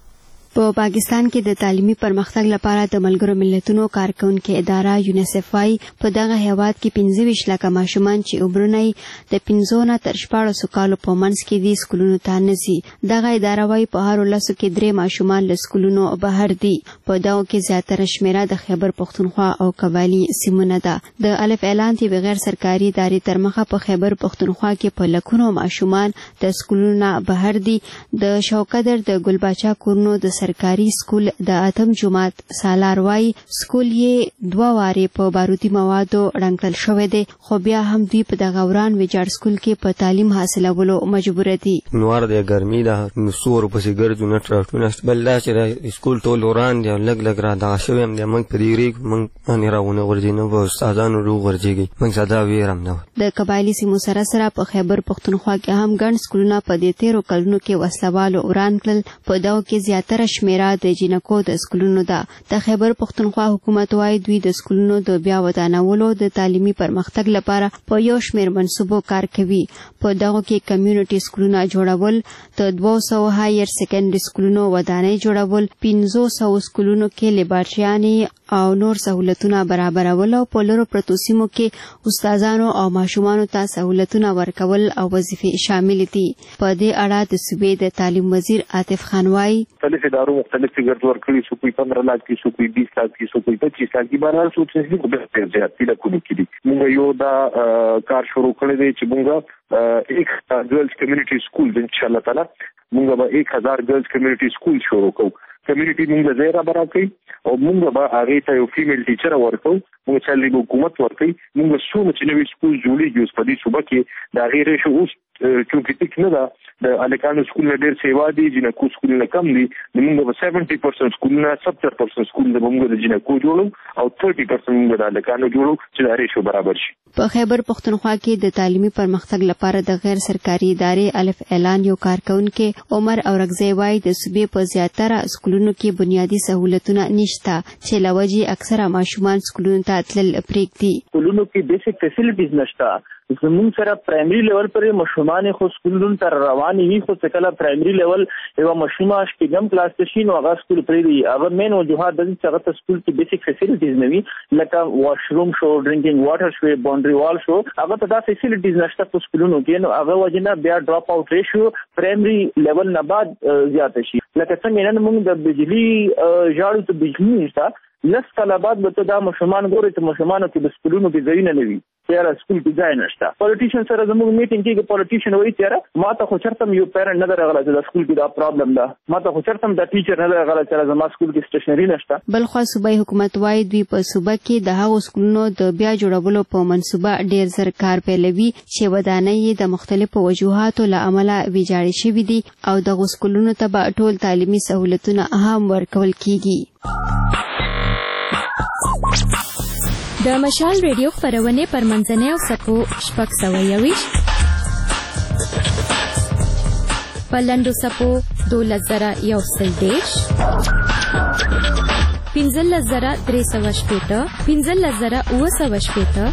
په پاکستان کې د تعلیمي پرمختګ لپاره د ملګرو ملتونو کارکونکو اداره یونیسف وايي په دغه هیواد کې پنځه ویشت لکه ماشومان چې عمرونه د پنځو نه تر شپاړسو کالو په منځ کې دي سکولونو ته نه ځي. دغه اداره وايي په هر ولسو کې درې ماشومان له سکولونو بهر دي. په دغو کې زیاتره شمیره د خیبر پختونخوا او قبایلی سیمونه ده. د الف اعلان دی بغیر سرکاري ادارې تر مخه په خیبر پختونخوا کې په لکونو ماشومان د سکولونو بهر دي. د شوکدر د ګلباچا کورنو د سرکاري سکول د اتم جماعت سالار وای سکول یې دوه واره په بارودي موادو رنګل شوې ده خو بیا هم دوی په دغه وران ویجاړ سکول کې په تعلیم حاصلولو مجبور دي. نوار د ګرمي ده نسور په سیګرځو نه ترټونه بل لا چې سکول ټول وران دي لګ لګ را دا شوم د موږ په دیری موږ باندې راونه ورځي نه و استادانو رو ورځيږي موږ ساده ویرم نه. د قبایلی سیمو سره سره په خیبر پختونخوا کې هم ګڼ سکولونه په دې تیرو کلونو کې وسلوالو وران کړل. په دغه کې زیاتره شمیره د جنکو د سکولونو ده. د خیبر پختونخوا حکومت وايي دوی د سکولونو د بیا ودانولو د تعلیمي پرمختګ لپاره په یو شمېر منصوبو کار کوي. په دغه کې کمیونټي سکولونه جوړول، د دوه سوه هایر سیکنډري سکولونو ودانۍ جوړول، پنځه سوه سکولونو کې لیبارټریانې او نور سہولتونه برابرول او په لرو پرتو سیمو کې استادانو او ماشومانو ته سہولتونه ورکول او وظیفې شامل دي. په دې اړه د صوبې د تعلیم وزیر عاطف خان وايي مختلف اداروں مختلف فگر ورکړي سو کوئی پندرہ لاکھ کی سو کوئی بیس لاکھ کی سو کوئی پچیس لاکھ کی بهر سو څه دي په زیاتې لکونو کې دي. موږ یو دا کار شروع کړی دی چې موږ ایک ګرلز کمیونټي سکول ان شاء الله تعالی موږ به ایک هزار ګرلز کمیونټي سکول شروع کوو. کمیونټي موږ زیرا برابر کوي او موږ به هغه ته یو فیمیل ټیچر ورکو. موږ چې له حکومت ورکوي موږ څو چې نوې سکول جوړیږي اوس په دې صوبه کې دا غیر شو اوس چونکې ټیک نه ده د الکانو سکول نه ډېر سیوا دي جنکو سکول نه کم دي. موږ به سیونټي پرسنټ سکول نه ستر پرسنټ سکول د موږ د جنکو جوړو او ثرټي پرسنټ موږ د الکانو جوړو چې دا ریشو برابر شي. په خیبر پختونخوا کې د تعلیمي پرمختګ لپاره د غیر سرکاري ادارې الف اعلان یو کارکونکو عمر اورغزی وايي د صوبې په زیاتره سکولونو کې بنیادی سہولتونه نشته چې لوجي اکثره ماشومان سکولونو ته تلل پرېږدي. سکولونو کې بیسیک فیسیلیټیز نشته. زموږ سره پرایمري لیول پر ماشومان خو سکولونو ته روان وي خو څه کله پرایمري لیول یو ماشومه شپږم کلاس ته شي نو هغه سکول پرېږدي. هغه مین وجوهات د دې چې هغه سکول کې بیسیک فیسیلیټیز نه وي لکه واشروم شو، ډرینکینګ واټر شو، باونډري وال شو. هغه ته دا فیسیلیټیز نشته په سکولونو کې نو هغه وجنه بیا ډراپ آوټ ریشیو پرایمري لیول نه بعد زیات شي. لکه څنګه نن موږ د بجلی ژاړو ته بجلی نشته لس کاله بعد به ته دا ماشومان ګورې چې ماشومانو کې د سکولونو کې ځایونه نه وي، تیاره سکول کې ځای نشته. پولیټیشن سره زموږ میټینګ کېږي، پولیټیشن وایي تیاره ما ته خو چېرته یو پیرنټ نه دی راغلی چې دا سکول کې دا پرابلم ده، ما ته خو چېرته دا ټیچر نه دی راغلی چې زما سکول کې سټیشنري نشته. بلخوا صوبایي حکومت وایي دوی په صوبه کې د هغو سکولونو د بیا جوړولو په منصوبه ډېر زر کار پیلوي چې ودانۍ یې د مختلفو وجوهاتو له امله ویجاړې شوي دي او دغو سکولونو ته به ټول تعلیمي سهولتونه هم ورکول کیږي. د مشال ریډیو خپرونې پر منځنۍ او سپو شپږ سوه یویشت، په لنډو سپو دولس زره یو سل دېرش، پنځلس زره درې سوه شپېته، پنځلس زره اووه سوه شپېته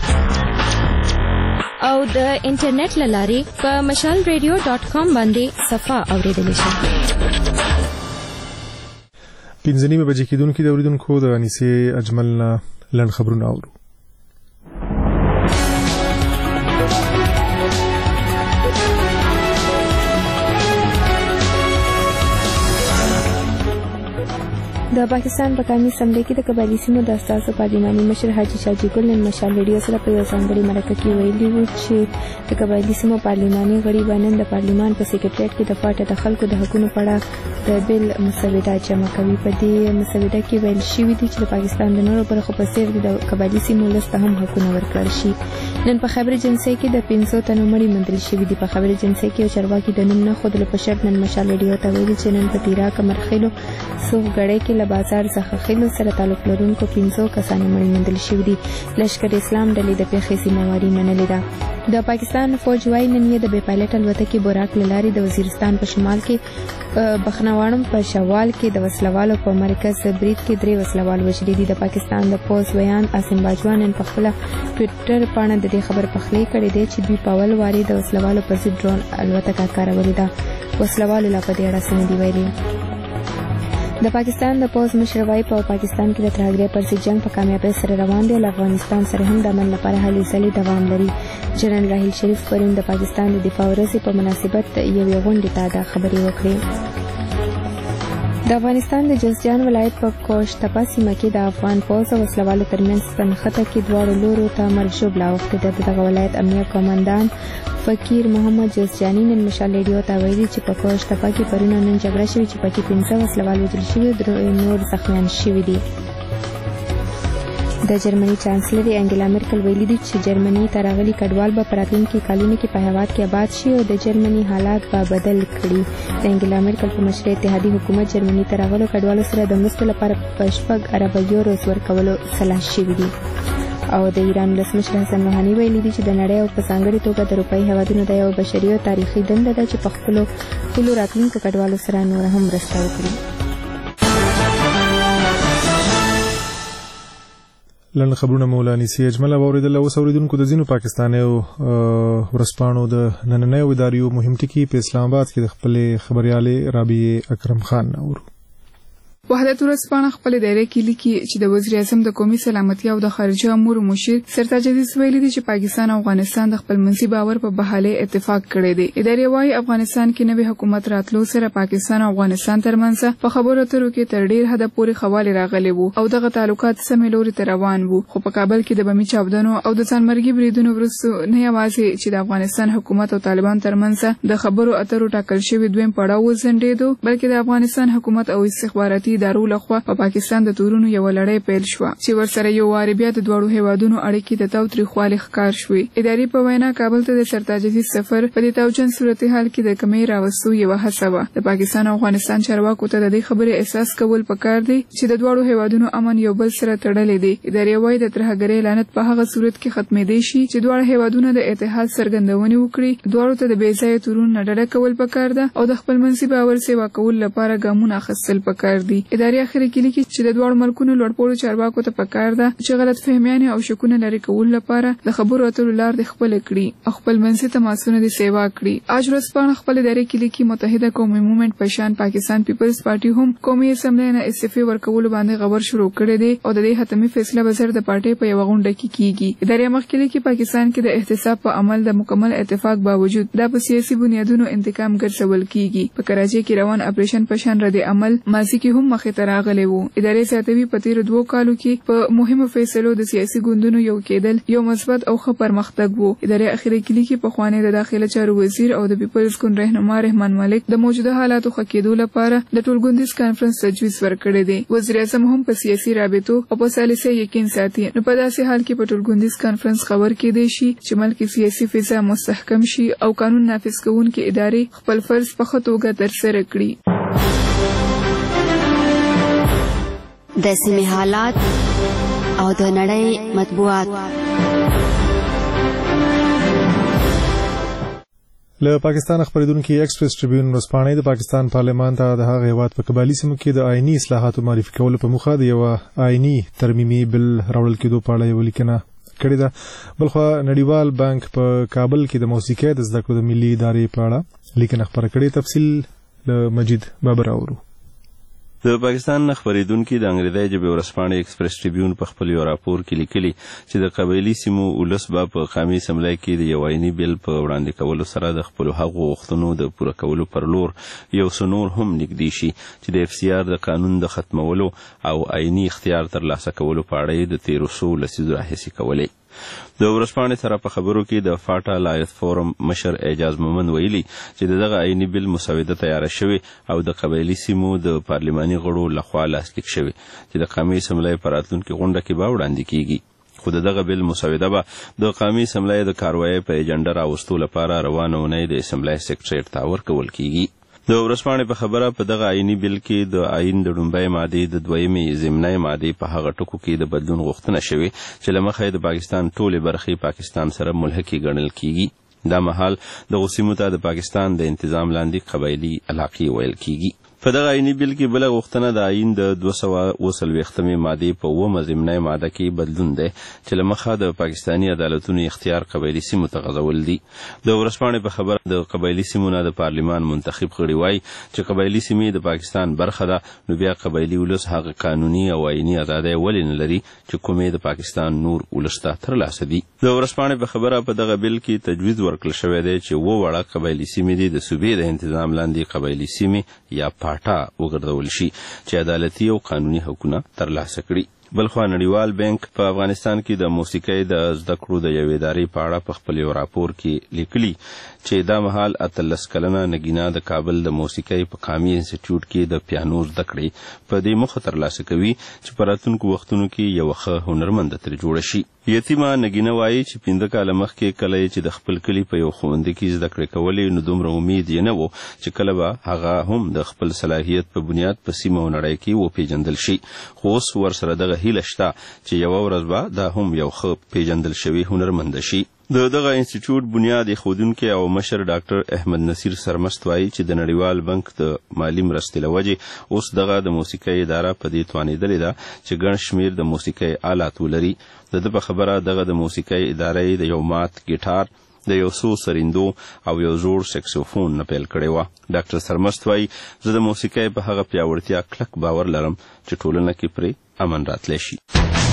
او د انټرنیټ له لارې په مشال ریډیو ډاټ کام باندې صفحه اورېدلی شئ. پنځه نیمې بجې کېدونکي د اورېدونکو د انیسې اجمل نه لنډ خبرونه اورو. د پاکستان په قومي اسمبلی کې د قبایلي سیمو د استازو پارلماني مشر حاجي شاجي ګل نن مشال ریډیو سره په یو ځانګړي مرکه کې ویلي وو چې د قبایلي سیمو پارلماني غړي به نن د پارلمان په سیکریټریټ کې د فاټه د خلکو د حقوقو په اړه د بل مسوده جمع کوي. په دې مسوده کې ویل شوي دي چې د پاکستان د نورو برخو په څېر د قبایلي سیمو لسته هم حقونه ورکړل شي. نن په خبر ایجنسۍ کې د پنځو تنو مړي موندل شوي دي. په خبر ایجنسۍ کې یو چارواکي د نوم نه ښودلو په شرط نن مشال ریډیو ته ویلي چې نن په تیرا کمرخیلو سوغړی کې له بازار څخه خلو سره تعلق لرونکو پنځو کسانو مړي موندل شوي دي. لشکر اسلام ډلې د پیښې ذمہواري منلې ده. د پاکستان فوج وايي نن یې د بې پایلټ الوتکې بوراک له لارې د وزیرستان په شمال کې بخنواړم په شوال کې د وسلوالو په مرکز برید کې درې وسلوال وژلي دي. د پاکستان د پوز ویان عاصم باجوان نن په خپله ټویټر پاڼه د دې خبر پخلی کړې دی چې دوی په اول واري د وسلوالو پر ضد ډرون الوتکه کارولې ده. وسلوالو لا په دې اړه څه نه دي ویلي. د پاکستان د پوز مشر وايي په پاکستان کې د ترهګرۍ پر ضد جنگ په کامیابۍ سره روان دی او افغانستان سره هم د امن لپاره هلې ځلې دوام لري. جنرال راحیل شریف پرون د پاکستان د دفاع ورځې په مناسبت یوې غونډې ته دا خبرې وکړې. د افغانستان د جوزجان ولایت په کوشتپه سیمه کې د افغان پوځ او وسلوالو ترمنځ په نښته کې دواړو لورو ته مرګ ژوبله اوښتې ده. دغه ولایت امنیه قومندان فقیر محمد جوزجاني نن مشال ریډیو ته ویلي چې په کوشتپه کې پرونه نن جګړه شوې چې پکې پنځه وسلوال وژل شوي او درې نور زخمیان شوي دي. د جرمني چانسلر انګلا مرکل ویلي دي چې جرمني ته راغلي کډوال به په راتلونکي کلونو کې په هېواد کې آباد شي او د جرمني حالات به بدل کړي. د انګلا مرکل په مشرۍ اتحادي حکومت جرمني ته راغلو کډوالو سره د مرستو لپاره په شپږ اربه یورو ورکولو سلا شوي دي. او د ایران ولسمشر حسن روحاني ویلي دي چې د نړۍ او په ځانګړې توګه د اروپایي هېوادونو د یو بشري او تاریخي دنده ده چې په خپلو ټولو راتلونکو کډوالو سره نور هم مرسته وکړي. لنډ خبرونه مولا انیسې اجمل اوریدل. اوس اوریدونکو د ځینو پاکستانیو ورځپاڼو د نننیو اداریو مهم ټکي په اسلام آباد کې د خپلې خبریالې رابعې اکرم خان اورو. وحدت ورځپاڼه خپل دایره کې لیکي چې د وزیر اعظم د قومي سلامتۍ او د خارجه امور مشیر سرتاج عزیز ویلي دي چې پاکستان او افغانستان د خپل منځي باور په بحالې اتفاق کړی دی. ادارې وايي افغانستان کې نوې حکومت راتلو سره پاکستان او افغانستان ترمنځ په خبرو اترو کې تر ډیر حده پورې خواله راغلي وو او دغه تعلقات سمې لوري ته روان وو. خو په کابل کې د بمي چاودنو او د ځانمرګي بریدونو وروسته نه یوازې چې د افغانستان حکومت او طالبان ترمنځ د خبرو اترو ټاکل شوی دویم پړاو وزندېدو، بلکې د افغانستان حکومت او استخباراتي ادارو لخوا په پاکستان د تورونو یو لړۍ پیل شو چې ورسره یو واری بیا د دوړو هیوادونو اړیکې د تاوتریخوالي ښکار شوې. ادارې په وینا کابل ته د سرتاج عزیز سفر په دې توجن صورتحال کې د کمی راوستو یو هڅه وه. د پاکستان او افغانستان چارواکو ته د دې خبرې احساس کول پکار دی چې د دوړو هیوادونو امن یو بل سره تړلې دی. ادارې وايي د ترهګرۍ لعنت په هغه صورت کې ختمېدی شي چې دوړو هیوادونه د اتحاد څرګندونې وکړي. دوړو ته د بې ځایه تورونو نه ډډه کول پکار ده او د خپل منځي باور سیوا کول لپاره ګامونه اخیستل پکار دي. ادارې اخر کې لیکي چې د دوړو ملکونو لوړپوړو چارواکو ته پکار ده چې غلط فهمیانې او شکونه لرې کول لپاره د خبرو اترو لار د خپل کړي او خپل منځي تماسونه د سیوا کړي. اج ورځپاڼه خپل ادارې کې لیکي متحده قومي موومېنټ په شان پاکستان پیپلز پارټي هم قومي اسمبلی نه استعفا ورکول باندې خبر شروع کړی دی او د دې حتمي فیصله به زر د پارټي په یو غونډه کې کیږي. ادارې مخکې لیکي پاکستان کې د احتساب په عمل د مکمل اتفاق باوجود دا په سیاسي بنیادونو انتقام ګرځول کیږي. په کراچۍ کې روان اپریشن په شان رد عمل ماضي کې هم مخې ته راغلی وو. ادارې زیاتوي په تیرو دوو کالو کې په مهمو فیصلو د سیاسي ګوندونو یو کېدل یو مثبت او ښه پرمختګ وو. ادارې اخیری کلی کې پخوانی د داخله چارو وزیر او د پیپلز ګوند رهنما رحمان مالک د موجوده حالاتو ښه کېدو لپاره د ټولګوندیز کانفرنس تجویز ورکړی دی. وزیر اعظم هم په سیاسي رابطو او په سالسه یقین ساتي. نو په داسې حال کې په ټولګوندیز کانفرنس خبر کېدی شي چې ملک سیاسي فضا مستحکم شي او قانون نافذ کوونکې ادارې خپل فرض په ښه توګه ترسره کړي. د سیمې حالات او د نړۍ مطبوعات. له پاکستان خبرېدونکي ایکسپریس ټریبیون ورځپاڼې د پاکستان پارلمان ته د هغه هیواد په قبایلي سیمو کې د آئیني اصلاحاتو معرفي کولو په موخه د یو آئیني ترمیمي بل راوړل کېدو په اړه یو لیکنه کړې ده. بلخوا نړیوال بانک په کابل کې د موسیقۍ د زده کړو د ملي ادارې په اړه لیکنه خپره کړې. تفصیل له مجید بابر اورو. د پاکستان خبرېدونکي د انګریزي ژبې ورځپاڼې ایکسپریس ټریبیون په خپل یو راپور کې لیکلي چې د قبایلي سیمو ولس به په قومي اسمبلی کې د یو آئیني بل په وړاندې کولو سره د خپلو هغو غوښتنو د پوره کولو پر لور یو څه نور هم نږدې شي چې د اف سی آر د قانون د ختمولو او آئیني اختیار ترلاسه کولو په اړه د تیرو څو لسیزو راهیسې کولی. د ورځپاڼې سره په خبرو کې د فاټا لایث فورم مشر اعجاز مومند ویلي چې دغه آئیني بل مسوده تیاره شوې او د قبایلي سیمو د پارلماني غړو لخوا لاسلیک شوې چې د قومي اسمبلی په راتلونکي غونډه کې به وړاندې کیږي. خو دغه بل مسوده به د قومي اسمبلی د کاروایۍ په ایجنډا راوستو لپاره روانه اونۍ د اسمبلی سیکریټریټ ته ورکول کیږي. د ورځپاڼې په خبره په دغه آئیني بل کې د آئین د لومړۍ مادې د دویمې ضمني مادې په هغه ټکو کې د بدلون غوښتنه شوې چې له مخې د پاکستان ټولې برخې پاکستان سره ملحقې ګڼل کیږي. دا مهال دغو سیمو ته د پاکستان د انتظام لاندې قبایلي علاقې ویل کیږي. په دغه آئیني بل کې بله غوښتنه د آئین د دوه سوه اوه څلوېښتمې مادې په اوومه ضمني ماده کې بدلون دی چې له مخه د پاکستاني عدالتونو اختیار قبایلي سیمو ته غځول دي. د ورځپاڼې په خبره د قبایلي سیمو نه د پارلمان منتخب غړي وایي چې قبایلي سیمې د پاکستان برخه ده، نو بیا قبایلي ولس هغه قانوني او آئیني ازادۍ ولې نه لري چې کومې د پاکستان نور ولس ته ترلاسه دي. د ورځپاڼې په خبره په دغه بل کې تجویز ورکړل شوی دی چې اووه وړه قبایلي سیمې دي د صوبې د انتظام لاندې قبایلي سیمې یا پاټا وګرځول شي چې عدالتي او قانوني حقونه ترلاسه کړي. بلخوا نړیوال بانک په افغانستان کې د موسیقۍ د زده کړو د یوې ادارې په اړه په خپل یو راپور کې لیکلي چې دا مهال اتلس کلنه نګینا د کابل د موسیقۍ په قومي انسټیټیوټ کې د پیانو زده کړې په دې موخه ترلاسه کوي چې په راتلونکو وختونو کې یو ښه هنرمند ترې جوړه شي. یتیمه نګینا وایي چې پنځه کاله مخکې کله چې د خپل کلي په یو ښوونځي کې زده کړې کولې نو دومره امید یې نه و چې کله به هغه هم د خپل صلاحیت په بنیاد په سیمه او نړۍ کې وپېژندل شي. خو اوس ورسره دغه هیله شته چې یوه ورځ به دا هم یو ښه پیژندل شوی هنرمند شي. د دغه انسټیټیوټ بنیاد ایښودونکی او مشر ډاکټر احمد نصیر سرمست وایي چې د نړیوال بانک د مالی مرستې له وجې اوس دغه د موسیقۍ اداره په دې توانېدلې ده چې ګڼ شمېر د موسیقۍ آلات ولري. د ده په خبره دغه د موسیقۍ ادارې د یو مات ګیټار، د یو څو سریندو او یو زوړ سکسوفون نه پیل کړې وه. ډاکټر سرمست وایي زه د موسیقۍ په هغه پیاوړتیا کلک باور لرم چې ټولنه کې پرې امن راتلی شي.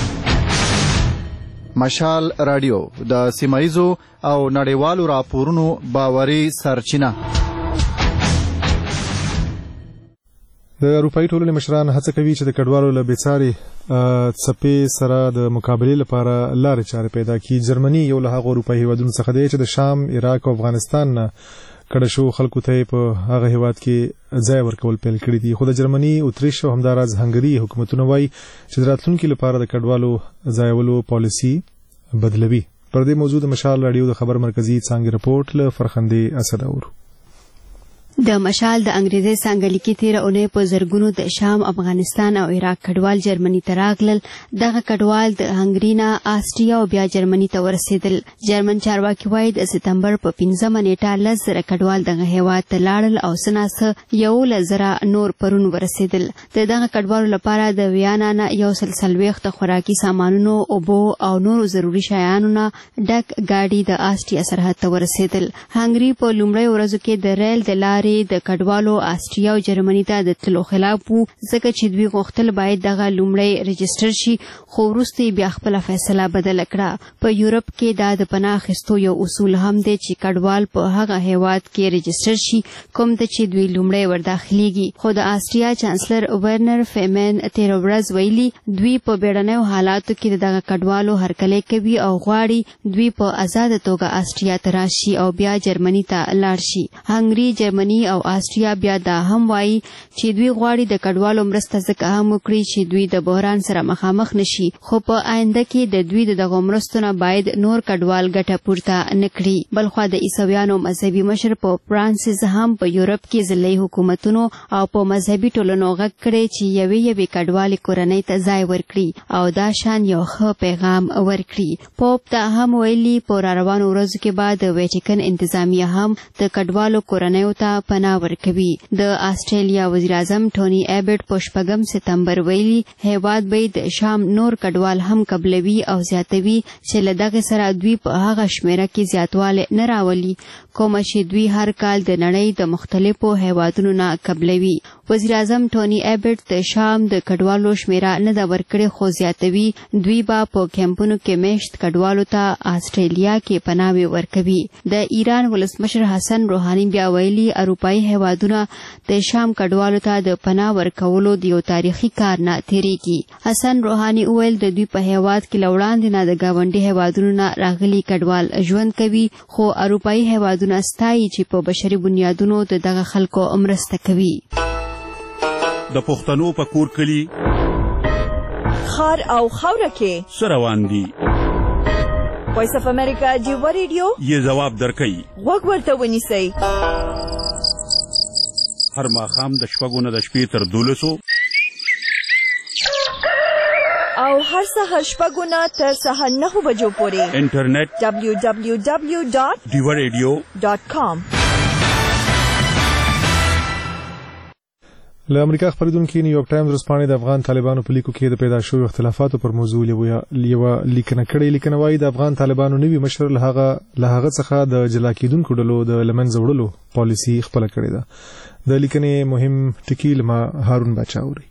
مشال رادیو د سیمایزو او نړیوالو راپورونو باوري سرچینه. د اروپایي ټولنې مشران هڅه کوي چې د کډوالو له بېساري څپې سره د مقابلې لپاره لارې چارې پیدا کړي. جرمني یو له هغو اروپایي هیوادونو څخه دی چې د شام، عراق او افغانستان نه کډه شو خلکو ته په هغه هیواد کې ځای ورکول پیل کړي دي. خو د جرمني، اتریش او همداراز هنګري حکومتونه وایي چې د راتلونکي لپاره د کډوالو ځایولو پالیسي بدلوي. پر دې موضوع د مشال راډیو د خبر مرکزي څانګې رپورټ له فرخندې اسد اورو. د مشال د انګریزي څانګه لیکي تیره اونۍ په زرګونو د شام، افغانستان او عراق کډوال جرمني ته راغلل. دغه کډوال د هنګري نه آسټریا او بیا جرمني ته ورسېدل. جرمن چارواکي وایي د سپتمبر په پنځمه نیټه لس زره کډوال دغه هیواد ته لاړل او څه ناڅه یولس زره نور پرون ورسېدل. د دغه کډوالو لپاره د ویانا نه یو سل څلوېښت خوراکي سامانونو، اوبو او نورو ضروري شیانو نه ډک ګاډي د آسټریا سرحد ته ورسېدل. هنګري په لومړیو ورځو کې د ریل د لارې لارې د کډوالو آسټریا او جرمني ته د تلو خلاف وو ځکه چې دوی غوښتل باید دغه لومړی رجسټر شي خو وروسته بیا خپله فیصله بدله کړه. په یورپ کې دا د پناه اخیستو یو اصول هم دی چې کډوال په هغه هیواد کې رجسټر شي کوم ته چې دوی لومړی ورداخلیږي. خو د آسټریا چانسلر ورنر فیمن تېره ورځ ویلي دوی په بیړنیو حالاتو کې دغه کډوالو هرکلی کوي او غواړي دوی په آزاده توګه آسټریا ته راشي او بیا جرمني ته لاړ شي. هنګري، جرمني او آسټریا بیا دا هم وایي چې دوی غواړي د کډوالو مرسته ځکه هم وکړي چې دوی د بحران سره مخامخ نشي خو په آینده کې د دوی د دغو مرستو نه باید نور کډوال ګټه پورته نه کړي. بلخوا د عیسویانو مذهبي مشر په فرانسیس هم په یورپ کې ځلي حکومتونو او په مذهبي ټولنو غږ کړی چې یوې یوې کډوالې کورنۍ ته ځای ورکړي او دا شان یو ښه پیغام ورکړي. پوپ دا هم ویلي په راروانو ورځو کې به د ویټیکن انتظامیه هم د کډوالو کورنیو ته پناه ورکوي. د آسټرالیا وزیر اعظم ټوني ایبټ په شپږم سپتمبر ویلي هیواد به د شام نور کډوال هم قبلوي او زیاتوي چې له دغې سره دوی په هغه شمیره کې زیاتوالی نه راولي کومه چې دوی هر کال د نړۍ د مختلفو هیوادونو نه قبلوي. وزیر اعظم ټوني ایبټ د شام د کډوالو شمیره نه ده ورکړې خو زیاتوي دوی به په کیمپونو کې میشت کډوالو ته آسټرالیا کې پناهي ورکوي. د ایران ولسمشر حسن روحاني بیا ویلي اروپایي هیوادونه د شام کډوالو ته د پناه ورکولو د یو تاریخي کار نه تیریږي. حسن روحاني وویل د دوی په هیواد کې له وړاندې نه د ګاونډي هیوادونو نه راغلي کډوال ژوند کوي خو اروپایي هیوادونه ستایي چې په بشري بنیادونو د دغه خلکو مرسته کوي. د پښتنو په کور کلی خار او خاوره کې څه روان دي؟ وایس اف امریکا جیو ریډیو یې ځواب درکوي. غوږ ورته ونیسئ. هر ماښام د شپږو نه د شپې تر دولسو او هر سهار شپږو نه تر سهار نهو بجو پورې انټرنیټ ډبلیو ډبلیو ډبلیو ډاټ ډیو ریډیو ډاټ کام. له امریکا خبرېدونکي نیویارک ټایمز ورځپاڼې د افغان طالبانو په لیکو کې د پیدا شویو اختلافاتو پر موضوع یوه لیکنه کړې. لیکنه وایي د افغان طالبانو نوي مشر له هغه له هغه څخه د جلا کېدونکو ډلو د له منځه وړلو پالیسي خپله کړې ده. د لیکنې مهم ټکي له ما هارون باچا اوري.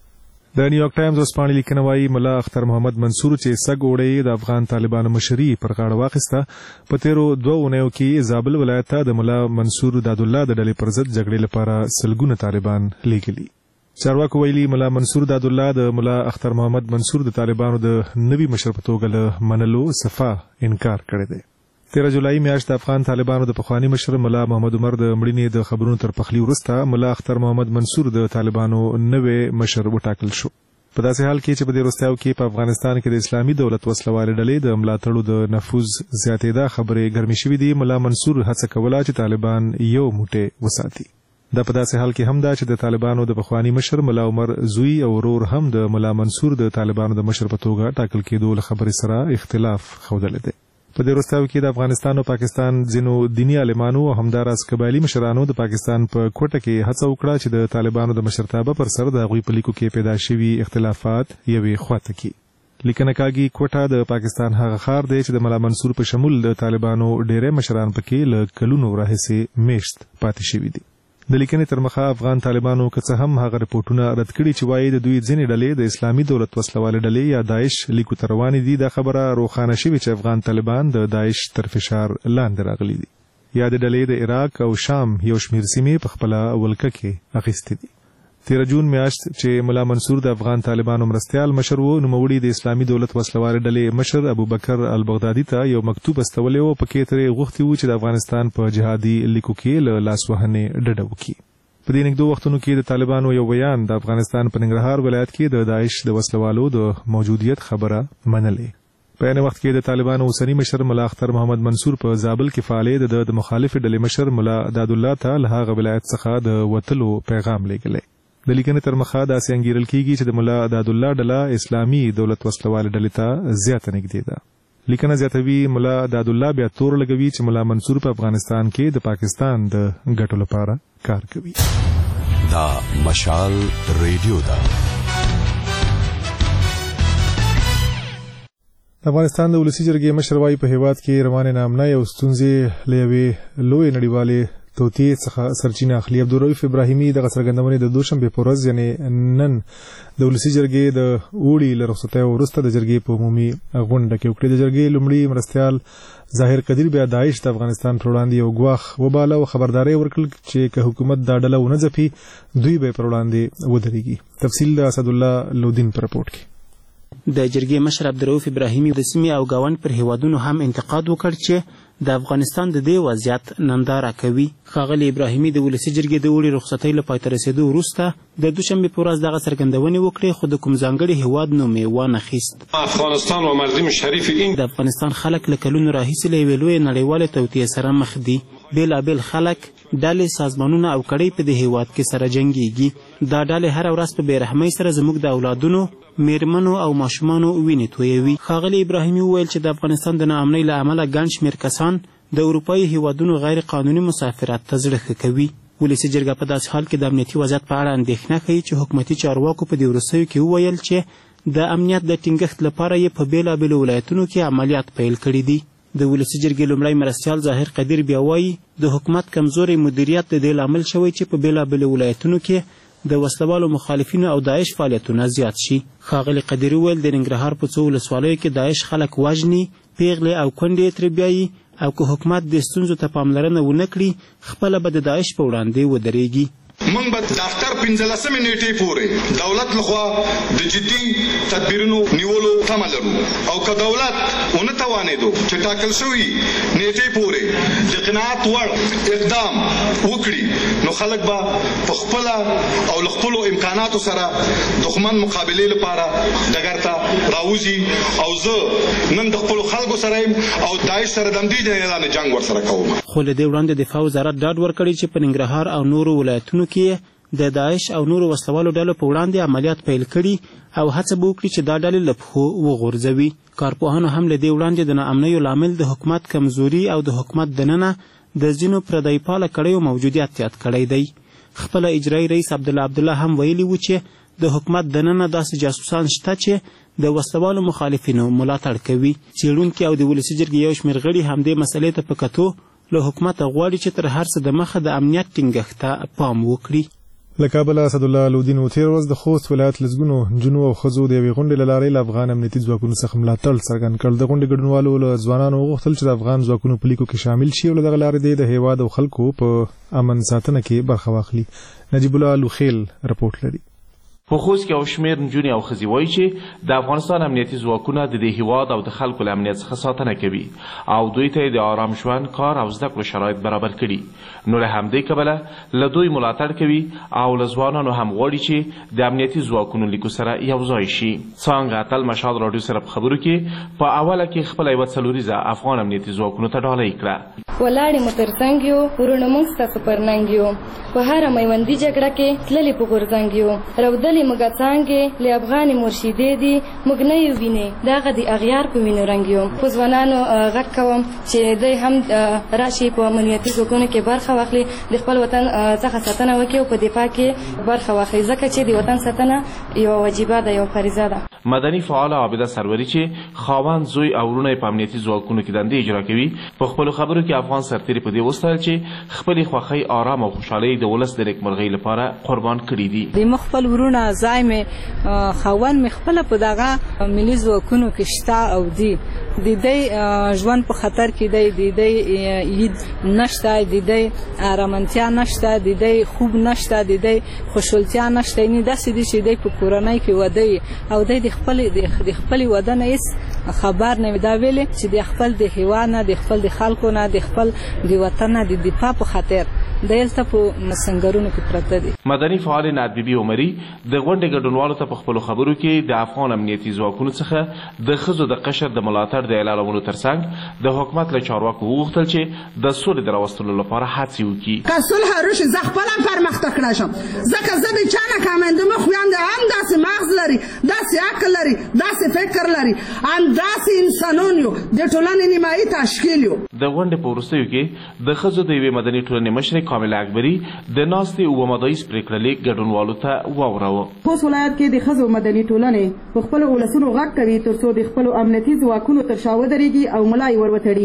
د نیویارک ټایمز ورځپاڼې لیکنه وایي ملا اختر محمد منصور چې سګ وړی د افغان طالبانو مشري پر غاړه واخیسته په تیرو دوه اونیو کې زابل ولایت ته د ملا منصور دادالله د ډلې پر ضد جګړې لپاره سلګونه طالبان لیږلي. چارواکو ویلي ملا منصور دادالله د ملا اختر محمد منصور د طالبانو د نوي مشر په توګه له منلو صفا انکار کړی دی. تیرہ جولای میاشت د افغان طالبانو د پخوانی مشر ملا محمد عمر د مړینې د خبرونو تر پخلی وروسته ملا اختر محمد منصور د طالبانو نوې مشر وټاکل شو. په داسې حال کې چې په دې وروستیو کې په افغانستان کې د اسلامي دولت وسلوالې ډلې د ملاتړو د نفوذ زیاتېدا خبرې ګرمې شوې دي. ملا منصور هڅه کوله چې طالبان یو موټی وساتي. دا په داسې حال کې هم دا چې د طالبانو د پخوانی مشر ملا عمر زوی او ورور هم د ملا منصور د طالبانو د مشر په توګه ټاکل کېدو له خبرې سره اختلاف ښودلی دی. په دې وروستیو کې د افغانستان او پاکستان ځینو دیني عالمانو او همداراز قبایلي مشرانو د پاکستان په کوټه کې هڅه وکړه چې د طالبانو د مشرتابه پر سر د هغوی په لیکو کې پیدا شوي اختلافات یوې خواته کړي. لیکنه کاږي کوټه د پاکستان هغه ښار دی چې د ملا منصور په شمول د طالبانو ډېری مشران پکې له کلونو راهیسې میشت پاتې شوي دي. د لیکنې تر مخه افغان طالبانو که څه هم هغه رپورټونه رد کړي چې وایي د دوی ځینې ډلې د اسلامي دولت وسلوالې ډلې یا داعش لیکو ته روانې دي. دا خبره روښانه شوې چې افغان طالبان د داعش تر فشار لاندې راغلي دي یا د ډلې د عراق او شام یو شمېر سیمې په خپله ولکه کې اخیستې دي. تیرہ جون میاشت چې ملا منصور د افغان طالبانو مرستیال مشر وو، نوموړي د اسلامي دولت وسلوالې ډلې مشر ابوبکر البغدادي ته یو مکتوب استولی و. پکې ترې غوښتي وو چې د افغانستان په جهادي لیکو کې له لاسوهنې ډډه وکړي. په دې نږدې وختونو کې د طالبانو یو بیان د افغانستان په ننګرهار ولایت کې د داعش د وسلوالو د موجودیت خبره منلې. په یعنې وخت کې د طالبانو اوسني مشر ملا اختر محمد منصور په زابل کې فعالې د د مخالفې ډلې مشر ملا دادالله ته له هغه ولایت څخه د وتلو پیغام لیږلی. د لیکنې تر مخه داسې انګیرل کېږي چې د ملا دادالله ډله اسلامي دولت وسلوالې ډلې ته زیاته نږدې ده. لیکنه زیاتوي ملا دادالله بیا تور لګوي چې ملا منصور په افغانستان کې د پاکستان د ګټو لپاره کار کوي. دا مشال ریډیو ده. افغانستان د ولسی جرګې مشر وايي په هیواد کې روانې نامنۍ او ستونزې له یوې لویې نړیوالې توطئې څخه سرچینه اخلي. عبدالرؤف ابراهیمي دغه څرګندونې د دوشنبې په ورځ یعنې نن د ولسي جرګې د اوړي له رخصتیو وروسته د جرګې په عمومي غونډه کې وکړې. د جرګې لومړي مرستیال ظاهر قدیر بیا داعش د افغانستان پر وړاندې یو ګواښ وباله او خبرداری ورکړل چې که حکومت دا ډله ونه ځپي دوی به پر وړاندې ودرېږي. تفصیل د اسدالله لودین په رپورټ کې. د جرګې مشر عبدالرؤف ابراهیمي د سیمې او ګاونډ پر هیوادونو هم انتقاد وکړ چې د افغانستان د دې وضعیت ننداره کوي. ښاغلي ابراهیمي د ولسي جرګې د اوړي رخصتۍ له پای ته رسېدو وروسته د دوشنبې په ورځ دغه څرګندونې وکړې، خو د کوم ځانګړي هیواد نوم یې وانخیست. افغانستان و مردم شریف این د افغانستان خلک له کلونو راهیسې له یوې لویې نړیوالې توطئې سره مخ دي. بېلابېل خلک، ډلې، سازمانونه او کړۍ په دې هیواد کې سره جنګېږي. دا ډلې هره ورځ په بېرحمۍ سره زموږ د اولادونو، میرمنو او ماشومانو وینې تویوي. ښاغلي ابراهیمي وویل چې د افغانستان د ناامنۍ له امله ګڼ شمېر کسان د اروپایي هیوادونو غیر قانوني مسافرت ته زړه ښه کوي. ولسي جرګه په داسې حال کې د امنیتي وضعیت په اړه اندېښنه ښیي چې حکومتي چارواکو په دې وروستیو کې وویل چې د امنیت د ټینګښت لپاره یې په بېلابېلو ولایتونو کې عملیات پیل کړي دي. د ولسي جرګې لومړی مرستیال ظاهر قدیر بیا وایي د حکومت کمزوری مدیریت د دې لامل شوی چې په بېلابېلو ولایتونو کې د وسلوالو مخالفینو او داعش فعالیتونه زیات شي. ښاغلي قدیر وویل د ننګرهار په څو ولسوالیو کې داعش خلک وژني، پیغلې او کونډې یې ترې بیایي، او که حکومت د ستونزو ته پاملرنه ونه کړي خپله به د داعش په وړاندې ودرېږي. موږ به د اختر پنځلسمې نیټې پورې دولت لخوا د جدي تدبیرونو نیولو تمه لرو، او که دولت ونه توانېدو چې ټاکل شوي نیټې پورې د قناعت وړ اقدام وکړي نو خلک به په خپله او له خپلو امکاناتو سره دښمن مقابلې لپاره ډګر ته راوځي. او زه نن د خپلو خلکو سره یم او داعش سره د همدې اعلان جنګ ورسره کوم. خو له دې وړاندې دفاع وزارت ډاډ ورکړی چې په ننګرهار او نورو ولایتونو کې د داعش او نورو وسلوالو ډلو په وړاندې عملیات پیل کړي او هڅه به وکړي چې دا ډلې له پښو وغورځوي. کارپوهانو هم له دې وړاندې د ناامنیو لامل د حکومت کمزوري او د حکومت دننه د ځینو پردی پاله کړیو موجودیت یاد کړی دی. خپله اجرایي رئیس عبدالله عبدالله هم ویلي و چې د حکومت دننه داسې جاسوسان شته چې د وسلوالو مخالفینو ملاتړ کوي. څېړونکي او د ولسي جرګې یو شمېر غړي همدې مسئلې ته په کتو له حکومته غواړي چې تر هر څه د مخه د امنیت ټینګښت ته پام وکړي. له کابله اسدالله لودین و تېره ورځ د خوست ولایت لسګونو نجونو او ښځو د یوې غونډې له لارې له افغان امنیتي ځواکونو څخه ملاتړ څرګند کړ. د غونډې ګډونوالو له ځوانانو وغوښتل چې د افغان ځواکونو په لیکو کې شامل شي او له دغه لارې د هیواد او خلکو په امن ساتنه کې برخه واخلي. نجیب الله لوخیل رپورټ لري. په خوست کې او شمېر نجونې او ښځې وایي چې د افغانستان امنیتي ځواکونه د دې هیواد او د خلکو له امنیت څخه ساتنه کوي او دوی ته د آرام ژوند، کار او زده کړو شرایط برابر کړي. نو له همدې کبله له دوی ملاتړ کوي او له ځوانانو هم غواړي چې د امنیتي ځواکونو لیکو سره یو ځای شي. څانګه اتل مشال راډیو سره په خبرو کې په اوله کې خپله یوه څلوریزه افغان امنیتي ځواکونو ته ډالۍ کړه. ولاړې مو تر څنګ یو، ورونه موږ ستاسو پر ننګ یو، په هره میوندي جګړه کې تللې په غورځنګ یو، رودلې موږ څانګې له افغانې مرشدې دي موږ نه یو وینې د هغه د اغیار په وینو رنګ یو. خو ځوانانو غږ کوم چې دوی هم راشي په امنیتي ځواکونو کې برخه واخلي، د خپل وطن څخه ساتنه وکړي او په دفاع کې برخه واخلي، ځکه چې د وطن ساتنه یوه وجیبه ده، یوه فریضه ده. مدني فعاله عابده سروري چې خاوند، زوی او وروڼه په امنیتي ځواکونو کې دندې اجرا کوي په خپلو خبرو کې افغان سرتېري په دې وستایل چې خپلې خوښۍ، آرام او خوشحالۍ د ولس د نیکمرغۍ لپاره قربان کړي دي. د مخ خپل وروڼه، ځای مې، خاوند مې خپله په دغه ملي ځواکونو کې شته او دي د دې ژوند په خطر کې دی، د دې عید نشته، د دې ارامتیا نشته، د دې خوب نشته، د دې خوشحالتیا نشته. یعنې داسې دي چې دی په کورنۍ کې واده او دی د خپلې د خپلې واده نه هېڅ خبر نه وي. دا ویلې چې د خپل د هېواد نه، د خپل د خلکو نه، د خپل د وطن نه د دفاع په خاطر دلته په سنگرونو کې پراته دي. مدني فعال نعت بیبي عمري د غونډې ګډونوالو ته په خپلو خبرو کې د افغان امنیتي ځواکونو څخه د ښځو د قشر د ملاتړ د اعلانولو ترڅنګ د حکومت له چارواکو وغوښتل چې د سولې د راوستلو لپاره هڅې وکړي. که صلح راشي زه خپله پرمختګ کړم، ځکه زه د چا نه کمنده مه خوینده هم داسې مغز لري، داسې عقل لري، داسې فکر لري، همداسې انسانون یو، د ټولنې نیمایي تشکیل یو. د غونډې په وروستیو کې د ښځو د یوې مدني ټولنې مشرې کامله اکبري د ناستې اووه مدایز پرېکړه لیک ګډونوالو ته واوراوه. خوست ولایت کې د ښځو مدني ټولنې په خپلو ولسونو غږ کوي تر څو د خپلو امنیتي ځواکونو تر شا ودرېږي او ملا یې ور وتړي.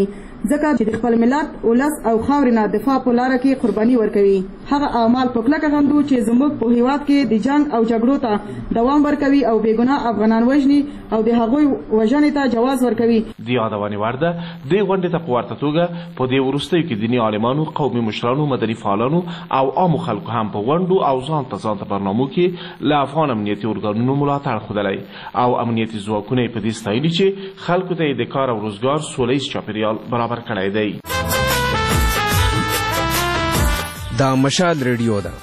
ځکه چې د خپل ملت ولس او خاورې نه دفاع په لاره کې قرباني ورکوي. هغه اعمال په کلکه غندو چې زموږ په هیواد کې د جنگ او جګړو ته دوام ورکوي او بېګناه افغانان وژني او د هغوی وژنې ته جواز ورکوي. د یادونې وړ ده دې غونډې ته په ورته توګه په دې وروستیو کې دیني عالمانو، قومي مشرانو، مدني فعالانو او عامو خلکو هم په غونډو او ځان ته ځان ته برنامو کې له افغان امنیتي ارګانونو ملاتړ ښودلی او امنیتي ځواکونه یې په دې ستایلي چې خلکو ته یې د کار او روزګار سوله ییز چاپېریال برابر کړی دی. دا مشال ریډیو ده.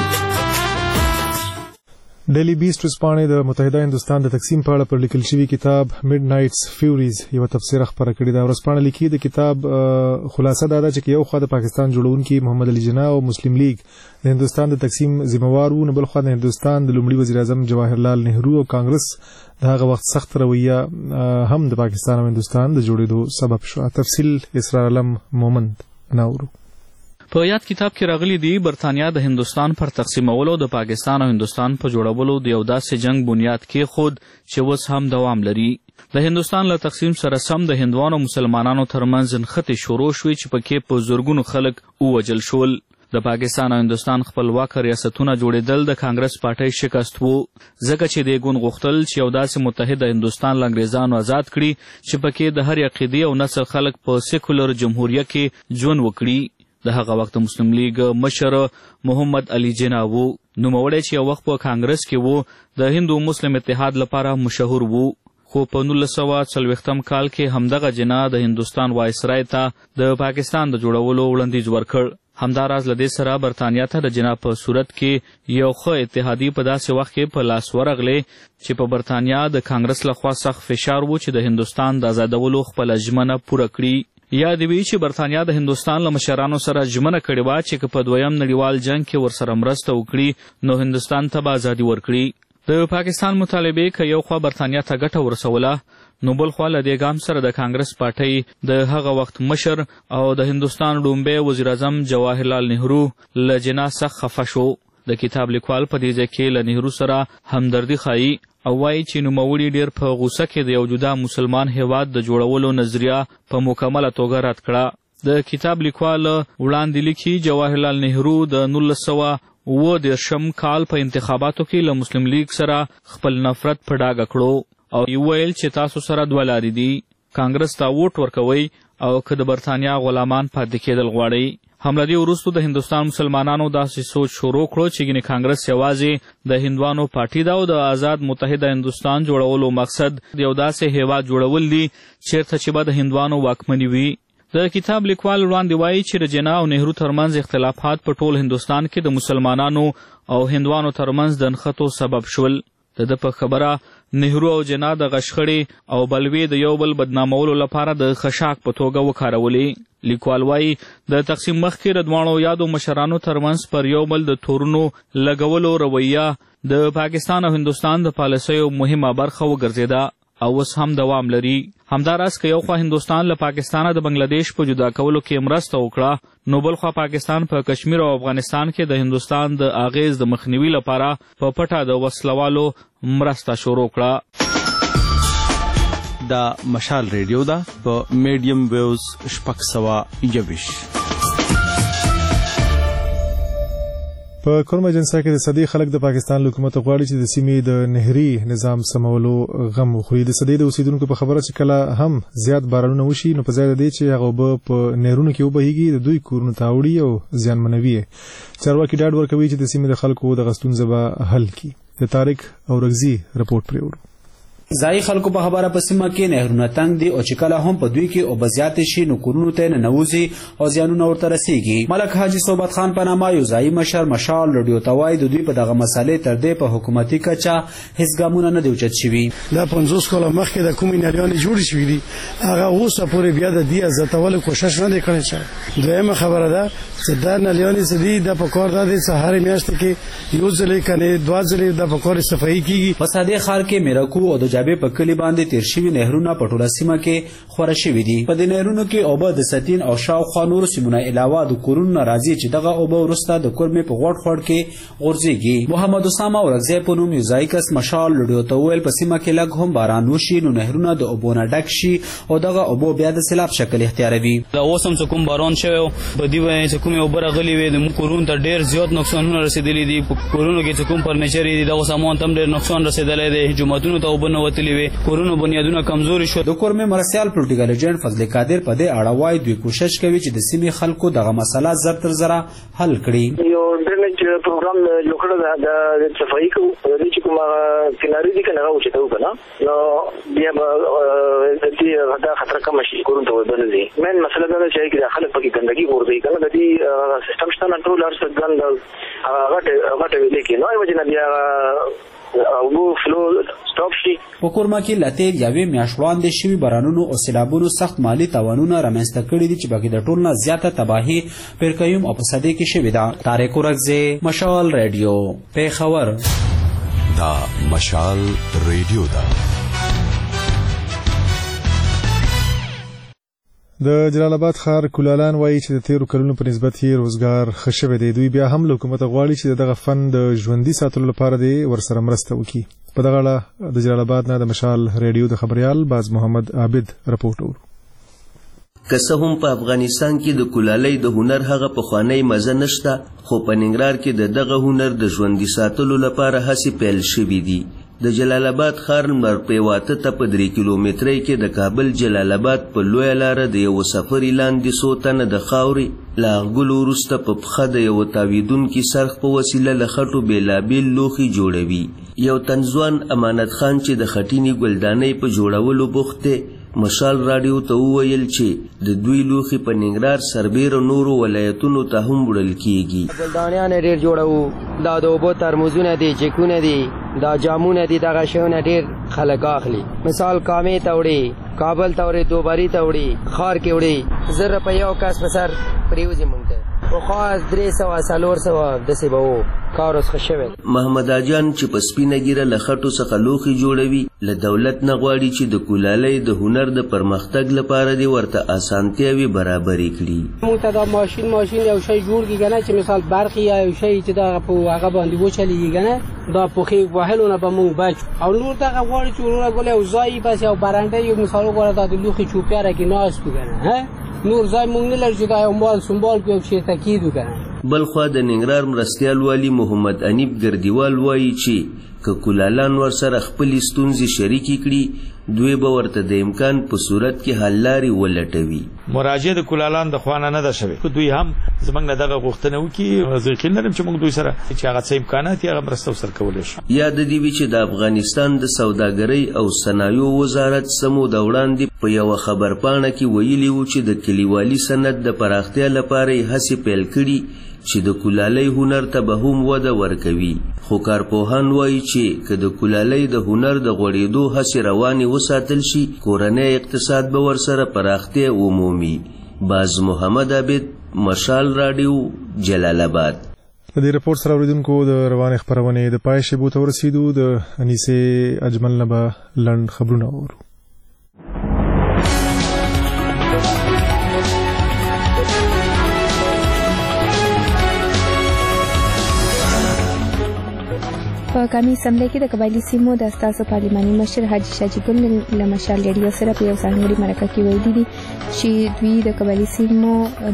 ډیلی بیسټ ورځپاڼې د متحده هندوستان د تقسیم په اړه پر لیکل شوی کتاب میډ نایټس فیوریز یو تفسیر خبره کړې ده. ورځپاڼه لیکي د کتاب خلاصه دا ده چې یو خوا د پاکستان جوړونکي محمد علي جناح او مسلم لیگ د هندوستان د تقسیم ذمہوار وو، نو بل خوا د هندوستان د لومړي وزیر اعظم جواهرلال نهرو او کانګرس د هغه وخت سخت رویه هم د پاکستان او هندوستان د جوړېدو سبب شو. تفصیل اسرار علم مومند ناورو. په یاد کتاب کې راغلي دي برتانیا د هندوستان پر تقسیمولو د پاکستان او هندوستان په جوړولو د یو داسې جنگ بنیاد کې خود چې اوس هم دوام لري. د هندوستان له تقسیم سره سم د هندوانو مسلمانانو ترمنځ نښتې شروع شوې چې پکې په زرګونو خلک ووژل شول. د پاکستان او هندوستان خپلواک ریاستونه جوړېدل د کانګرس پارټۍ شکست وو، ځکه چې دې ګوند غوښتل چې یو داسې متحده هندوستان له انګریزانو آزاد کړي چې پکې د هر عقیدې او نسل خلک په سیکولر جمهوریه کې ژوند وکړي. د هغه وخت مسلم لیگ مشر محمد علي جناح وو، نوموړی چې یو وخت په کانګرس کې وو د هندو مسلم اتحاد لپاره مشهور وو، خو په نولس سوه څلوېښتم کال کې همدغه جناح د هندوستان وایسرای ته د پاکستان د جوړولو وړاندیز ورکړ. همداراز له دې سره برتانیا ته د جناح په صورت کې یو ښه اتحادي په داسې وخت کې په لاس ورغلی چې په برتانیا د کانګرس لخوا سخت فشار وو چې د هندوستان د آزادولو خپله ژمنه پوره کړي. یا دې وي چې برتانیا د هندوستان له مشرانو سره ژمنه کړې وه چې که په دویم نړیوال جنګ کې ورسره مرسته وکړي نو هندوستان ته به ازادي ورکړي. د پاکستان مطالبې که یو خوا برتانیا ته ګټه ورسوله نو بل خوا له دې ګام سره د کانګرس پارټۍ د هغه وخت مشر او د هندوستان لومړی وزیر اعظم جواهرلال نهرو له جناح سخت خفه شو. د کتاب لیکوال په دې ځای کې له نهرو سره همدردي ښایي او وایي چې نوموړي ډېر په غوسه کې د یو جدا مسلمان هیواد د جوړولو نظریه په مکمله توګه رد کړه. د کتاب لیکوال وړاندې لیکي جواهرلال نهرو د نولس سوه اووه دېرشم کال په انتخاباتو کې له مسلم لیگ سره خپل نفرت په ډاګه کړو او ویل چې تاسو سره دوه لارې دي، کانګرس ته ووټ ورکوئ او که د برتانیا غلامان پاتې کېدل غواړئ. همله دې وروستو د هندوستان مسلمانانو داسې سوچ شروع کړو چې ګینې کانګرس یوازې د هندوانو پارټي ده او د آزاد متحده هندوستان جوړولو مقصد د یو داسې هیواد جوړول دي چیرته چې به د هندوانو واکمني وي. د کتاب لیکوال وړاندې وایي چې د جناح او نهرو ترمنځ اختلافات په ټول هندوستان کې د مسلمانانو او هندوانو ترمنځ د نښتو سبب شول. د ده په خبره نهرو او جناح د غشخړې او بلوې د یو بل بدنامولو لپاره د خشاک په توګه وکارولې. لیکوال وایي د تقسیم مخکې د دواړو یادو مشرانو ترمنځ پر یو بل د تورونو لګولو رویه د پاکستان او هندوستان د پالیسیو مهمه برخه وګرځېده او اوس هم دوام لري. همداراز که یو خوا هندوستان له پاکستانه د بنګلادیش په جدا کولو کې مرسته وکړه نو بل خوا پاکستان په کشمیر او افغانستان کې د هندوستان د اغیز د مخنیوي لپاره په پټه د وسلوالو مرسته شروع کړه. دا مشال ریډیو ده په میډیم ویوز شپږ سوه یوویشت. په کوم اجنسا کې د صدې خلک د پاکستان حکومت غواړي چې د سیمې د نهري نظام سمولو غم وخوري. د صدې د اوسیدونکو په خبره چې کله هم زیات بارانونه وشي نو په ځای د دې چې هغه به په نهرونو کې وبهیږي د دوی کورونو ته اوړي او زیانمنوي. چارواکي ډاډ ورکوي چې د سیمې د خلکو د غستونځه به حل کړي. د طارق اورغزي رپورټ پرېوړو. ځایي خلکو په خبره په سیمه کې نهرونه تنګ دي او چې کله هم په دوی کې اوبه زیاتې شي نو کورونو ته ننوځي او زیانونه ورته رسیږي. ملک حاجي صحبت خان په نامه یو ځایي مشر مشال رادیو ته وایي د دوی په دغه مسالې تر دې په حکومتي کچه هیڅ ګامونه نه دي اوچت شوي. دا پنځوس کاله مخکې د کومې نالیانې جوړې شوي دي هغه اوسه پورې بیا د دې زیاتولو کوشش نه دی کړی. دویمه خبره ده چې دا نلیوالي سدي د پکور د سهار میاشت کې یو ځلې کنه دوا ځلې د پکور صفائی کیږي. په ساده ښار کې میراکو او د جابې په کلی باندې تیر شوي نهرونه په ټوله سیمه کې خوره شوي دي. په دې نهرونو کې اوبه د ستین او شاوخوا نورو سیمونه علاوه د کورونو نه راځي چې دغه اوبه وروسته د کورمې په غوړ خوړ کې غورځېږي. محمد اسامه اورکزی په نوم یو ځایي کس مشال لډیو ته وویل په سیمه کې لږ هم باران وشي نو نهرونه د اوبو نه ډک شي او دغه اوبه بیا د سیلاب شکل اختیاروي. دا اوس هم چې کوم باران شوی په دې وجه چې کومې اوبه راغلي وې د موږ کورونو ته ډېر زیات نقصانونه رسېدلي دي. په کورونو کې چې کوم فرنیچر دي دغه سامان ته هم ډېر نقصان رسېدلی دی. جوماتونو ته اوبه ننوتلي وې، کورونو بنیادونه کمزوري شو. د کورمې مرستیال پروټیکل ایجنټ فضل قادر په دې اړه وایي دوی کوشش کوي چې د سیمې خلکو دغه مسله زر تر زره حل کړي. یو ډرنیج پروګرام جوړ کړی د صفایي کوو د چې کومه کناري دي کنه راوچې ته وکنه نو بیا به د دې دا خطر کم شي کورونو ته ودل دي. مین مسله دا چې کې خلک پکې ګندګي ورځي کنه د دې سیستم شته نه ټول هر څه ګند غټه غټه ویلې کې نو وجه بیا او فلو سټاپ شي. په کورما کې لته یوې میاشت وړاندې شوي بارانونو او سیلابونو سخت مالی تاوانونه رامنځته کړي دي چې بګې د ټول نه زیاته تباهي پرکیوم او په صدې کې شوې ده. طارق اورکزی، مشال ریډیو، پیښور. دا مشال ریډیو ده. د جلال آباد ښار کولالان وایي چې د تیرو کلونو په نسبت یې روزګار ښه شوی دی. دوی بیا هم له حکومت غواړي چې دغه فن د ژوندي ساتلو لپاره دی ورسره مرسته وکړي. په دغه اړه د جلال آباد نه د مشال ریډیو د خبريال باز محمد عابد رپورټ ورو. که څه هم په افغانستان کې د کولالۍ د هنر هغه پخوانی مزه نشته، خو په ننګرهار کې د دغه هنر د ژوندي ساتلو لپاره هڅې پیل شوي دي. د جلال آباد ښار مرپیواته ته په درې کیلومترۍ کې د کابل جلال آباد په لویه لاره د یو سفري لاندې څو تنه د خاورې له اغږلو وروسته په پښه د یو تاویدونکي سرخ په وسیله له خټو بېلابېل لوښي جوړوي. یو تنځوان امانت خان چې د خټینې ګلدانۍ په جوړولو بوخت دی مشال راډیو ته وویل چې د دوی لوښي په ننګرهار، سربیره نورو ولایتونو ته هم وړل کیږي. ګلدانیان ډېر جوړوو، دا د اوبو ترموزونه دي، چکونه دي، دا جامونه دي، دغه شیونه ډېر خلک اخلي. مثال کامې ته وړي، کابل ته وړي، دوباري ته وړي، ښار کې وړي. زر روپۍ یو کس په سر پرېوځي موږ ته. پخوا درې سوه څلور سوه داسې به وو، کار اوس ښه شوی. محمد اجان چې په سپینه ګیره له خټو څخه لوښي جوړوي له دولت نه غواړي چې د کولالۍ د هنر د پرمختګ لپاره دې ورته اسانتیاوې برابرې کړي. موږ ته دا ماشین ماشین یو شی جوړ کړي که نه چې مثال برق یا یو شی چې دغه په هغه باندې وچلېږي که نه دا پوښې وهلو نه به موږ بچ او نور دغه غواړي چې ورونه ګل یو ځای بس یو برنډه یو مثال وګوره دا د لوښي چوپیاره کې ناست وو که نه نور ځای مونږ نه لرو چې دا یو مال سنبال کړو چې تاکید وکړو. بلخوا د ننګرهار مرستیال والی محمد انیب ګردیوال وایي چې که کولالان ورسره خپلې ستونزې شریکې کړي دوی به ورته د امکان په صورت کې حل لارې ولټوي. مراجعه د کولالان د خوا نه نه ده شوې، دوی هم زموږ نه دغه غوښتنه وکړي. زه یقین لرم چې موږ دوی سره چې هغه څه امکانات یې هغه مرسته ورسره کولی شو. یاد دې وي چې د افغانستان د سوداګرۍ او صنایعو وزارت څه موده وړاندې په یوه خبرپاڼه کې ویلي وو چې د کلیوالي صنعت د پراختیا لپاره یې هڅې پیل کړي چې د کولالۍ هنر ته به هم وده ورکوي. خو کارپوهان وایي چې که د کولالۍ د هنر د غوړېدو هڅې روانې وساتل شي کورنی اقتصاد به ورسره پراختیا ومومي. باز محمد عابد، مشال راډیو، جلال آباد. د دې رپورټ سره اوریدونکو د روانې خپرونې د پای شیبو ته ورسېدو. د انیسې اجمل نه به لنډ خبرونه اورو. په قومي اسمبلی کې د قبایلي سیمو د استازو پارلماني مشر حاجي شاجي ګل له مشال ریډیو سره په یو ځانګړي مرکه کې ویلي دي چې دوی د قبایلي سیمو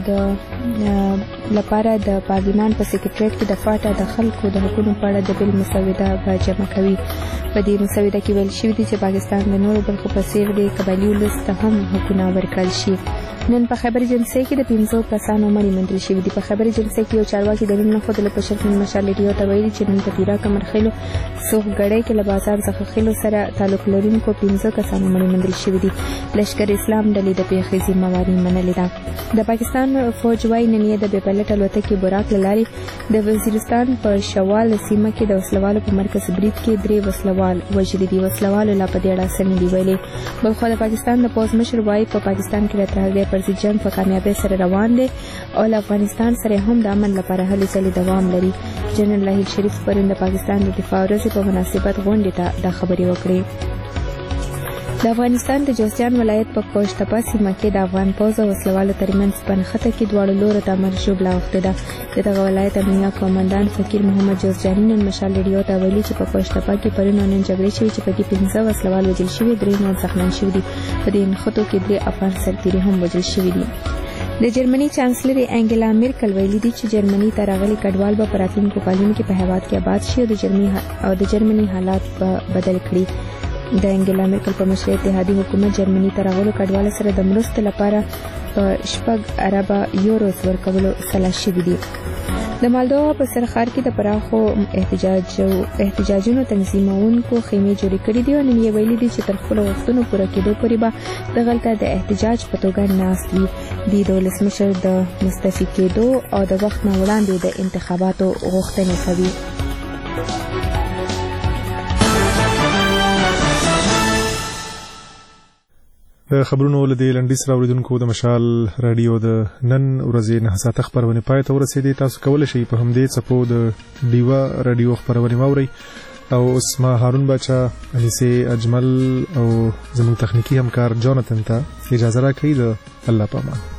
د لپاره د پارلمان په سکرټریټ کې د فاټا د خلکو د حقوقو په اړه د بل مسوده به جمع کوي. په دې مسوده کې ویل شوي دي چې پاکستان د نورو برخو په څېر د قبایلي ولس ته هم حقونه ورکړل شي. نن په خبر جلسې کې د پنځو کسانو مړي موندل شوي دي. په خبر جلسې کې یو چارواکي د نوم نه ښودلو په شرط مشال ریډیو ته ویلي چې نن په تیرا کمرخیلو سوخګړۍ کې له بازار څخه خیلو سره تعلق لرونکو پنځه کسانو مړي موندل شوي دي. لشکر اسلام ډلې د پیښې ذمهواري منلې ده. د پاکستان فوج وايي نن یې د بې پلټه الوتکې براق له لارې د وزیرستان په شوال سیمه کې د وسلوالو په مرکز برید کې درې وسلوال وژلي دي. وسلوالو لا په دې اړه څه نه دي ویلي. بلخوا د پاکستان د پوځ مشر وايي په پاکستان کې د ترهګرۍ پر ضد جنگ په کامیابۍ سره روان دی او له افغانستان سره هم د امن لپاره هلې ځلې دوام لري. جنرال نهیل شریف پرون د پاکستان د دفاع ورځې په مناسبت غونډې ته دا خبرې وکړې. د افغانستان د جوزجان ولایت په کوشتپا سیمه کې د افغان پوځ او وسلوالو ترمنځ په نښته کې دواړو لورو ته امر ژوبله اوښتې ده. د دغه ولایت امنیه قومندان فقیر محمد جوزجاني نن مشال ریډیو ته ویلي چې په کوشتپا کې پرون او نن جګړې شوې چې پکې پنځه وسلوال وژل شوي، درې نور زخمیان شوي دي. په دې نښتو کې درې افغان سرتیري هم وژل شوي دي. د جرمني چانسلر انګلا میرکل ویلي دي چې جرمني ته راغلي کډوال به په راتلونکو کلونو کې په هېواد کې آباد شي او د جرمني او د جرمني حالات به بدل کړي. د انګلا میرکل په مشرۍ اتحادي حکومت جرمني ته راغلو کډوالو سره د مرستو لپاره په شپږ اربه یوروز ورکولو سلا شوي دي. د مالدووا په سرخار کې د پراخو احتجاجونو تنظیمونکو خیمې جوړې کړې دي او نن یې ویلي دي چې تر خپلو غوښتنو پوره کېدو پورې به دغلته د احتجاج په توګه ناست وي. دوی د ولسمشر د مستعفي کېدو او د وخت نه وړاندې د انتخاباتو غوښتنې کوي. د خبرونو له دې لنډیز راوړیدونکو د مشال رادیو د نن ورځې نه ساعته خبرونه پای ته ورسېدې. تاسو کولی شئ په همدې څپو د ډیوا رادیو خبرونه واورئ او اوس ما هارون باچا، انیسې اجمل او زموږ تخنیکی همکار جانتن ته اجازه راکړئ. د الله په امان.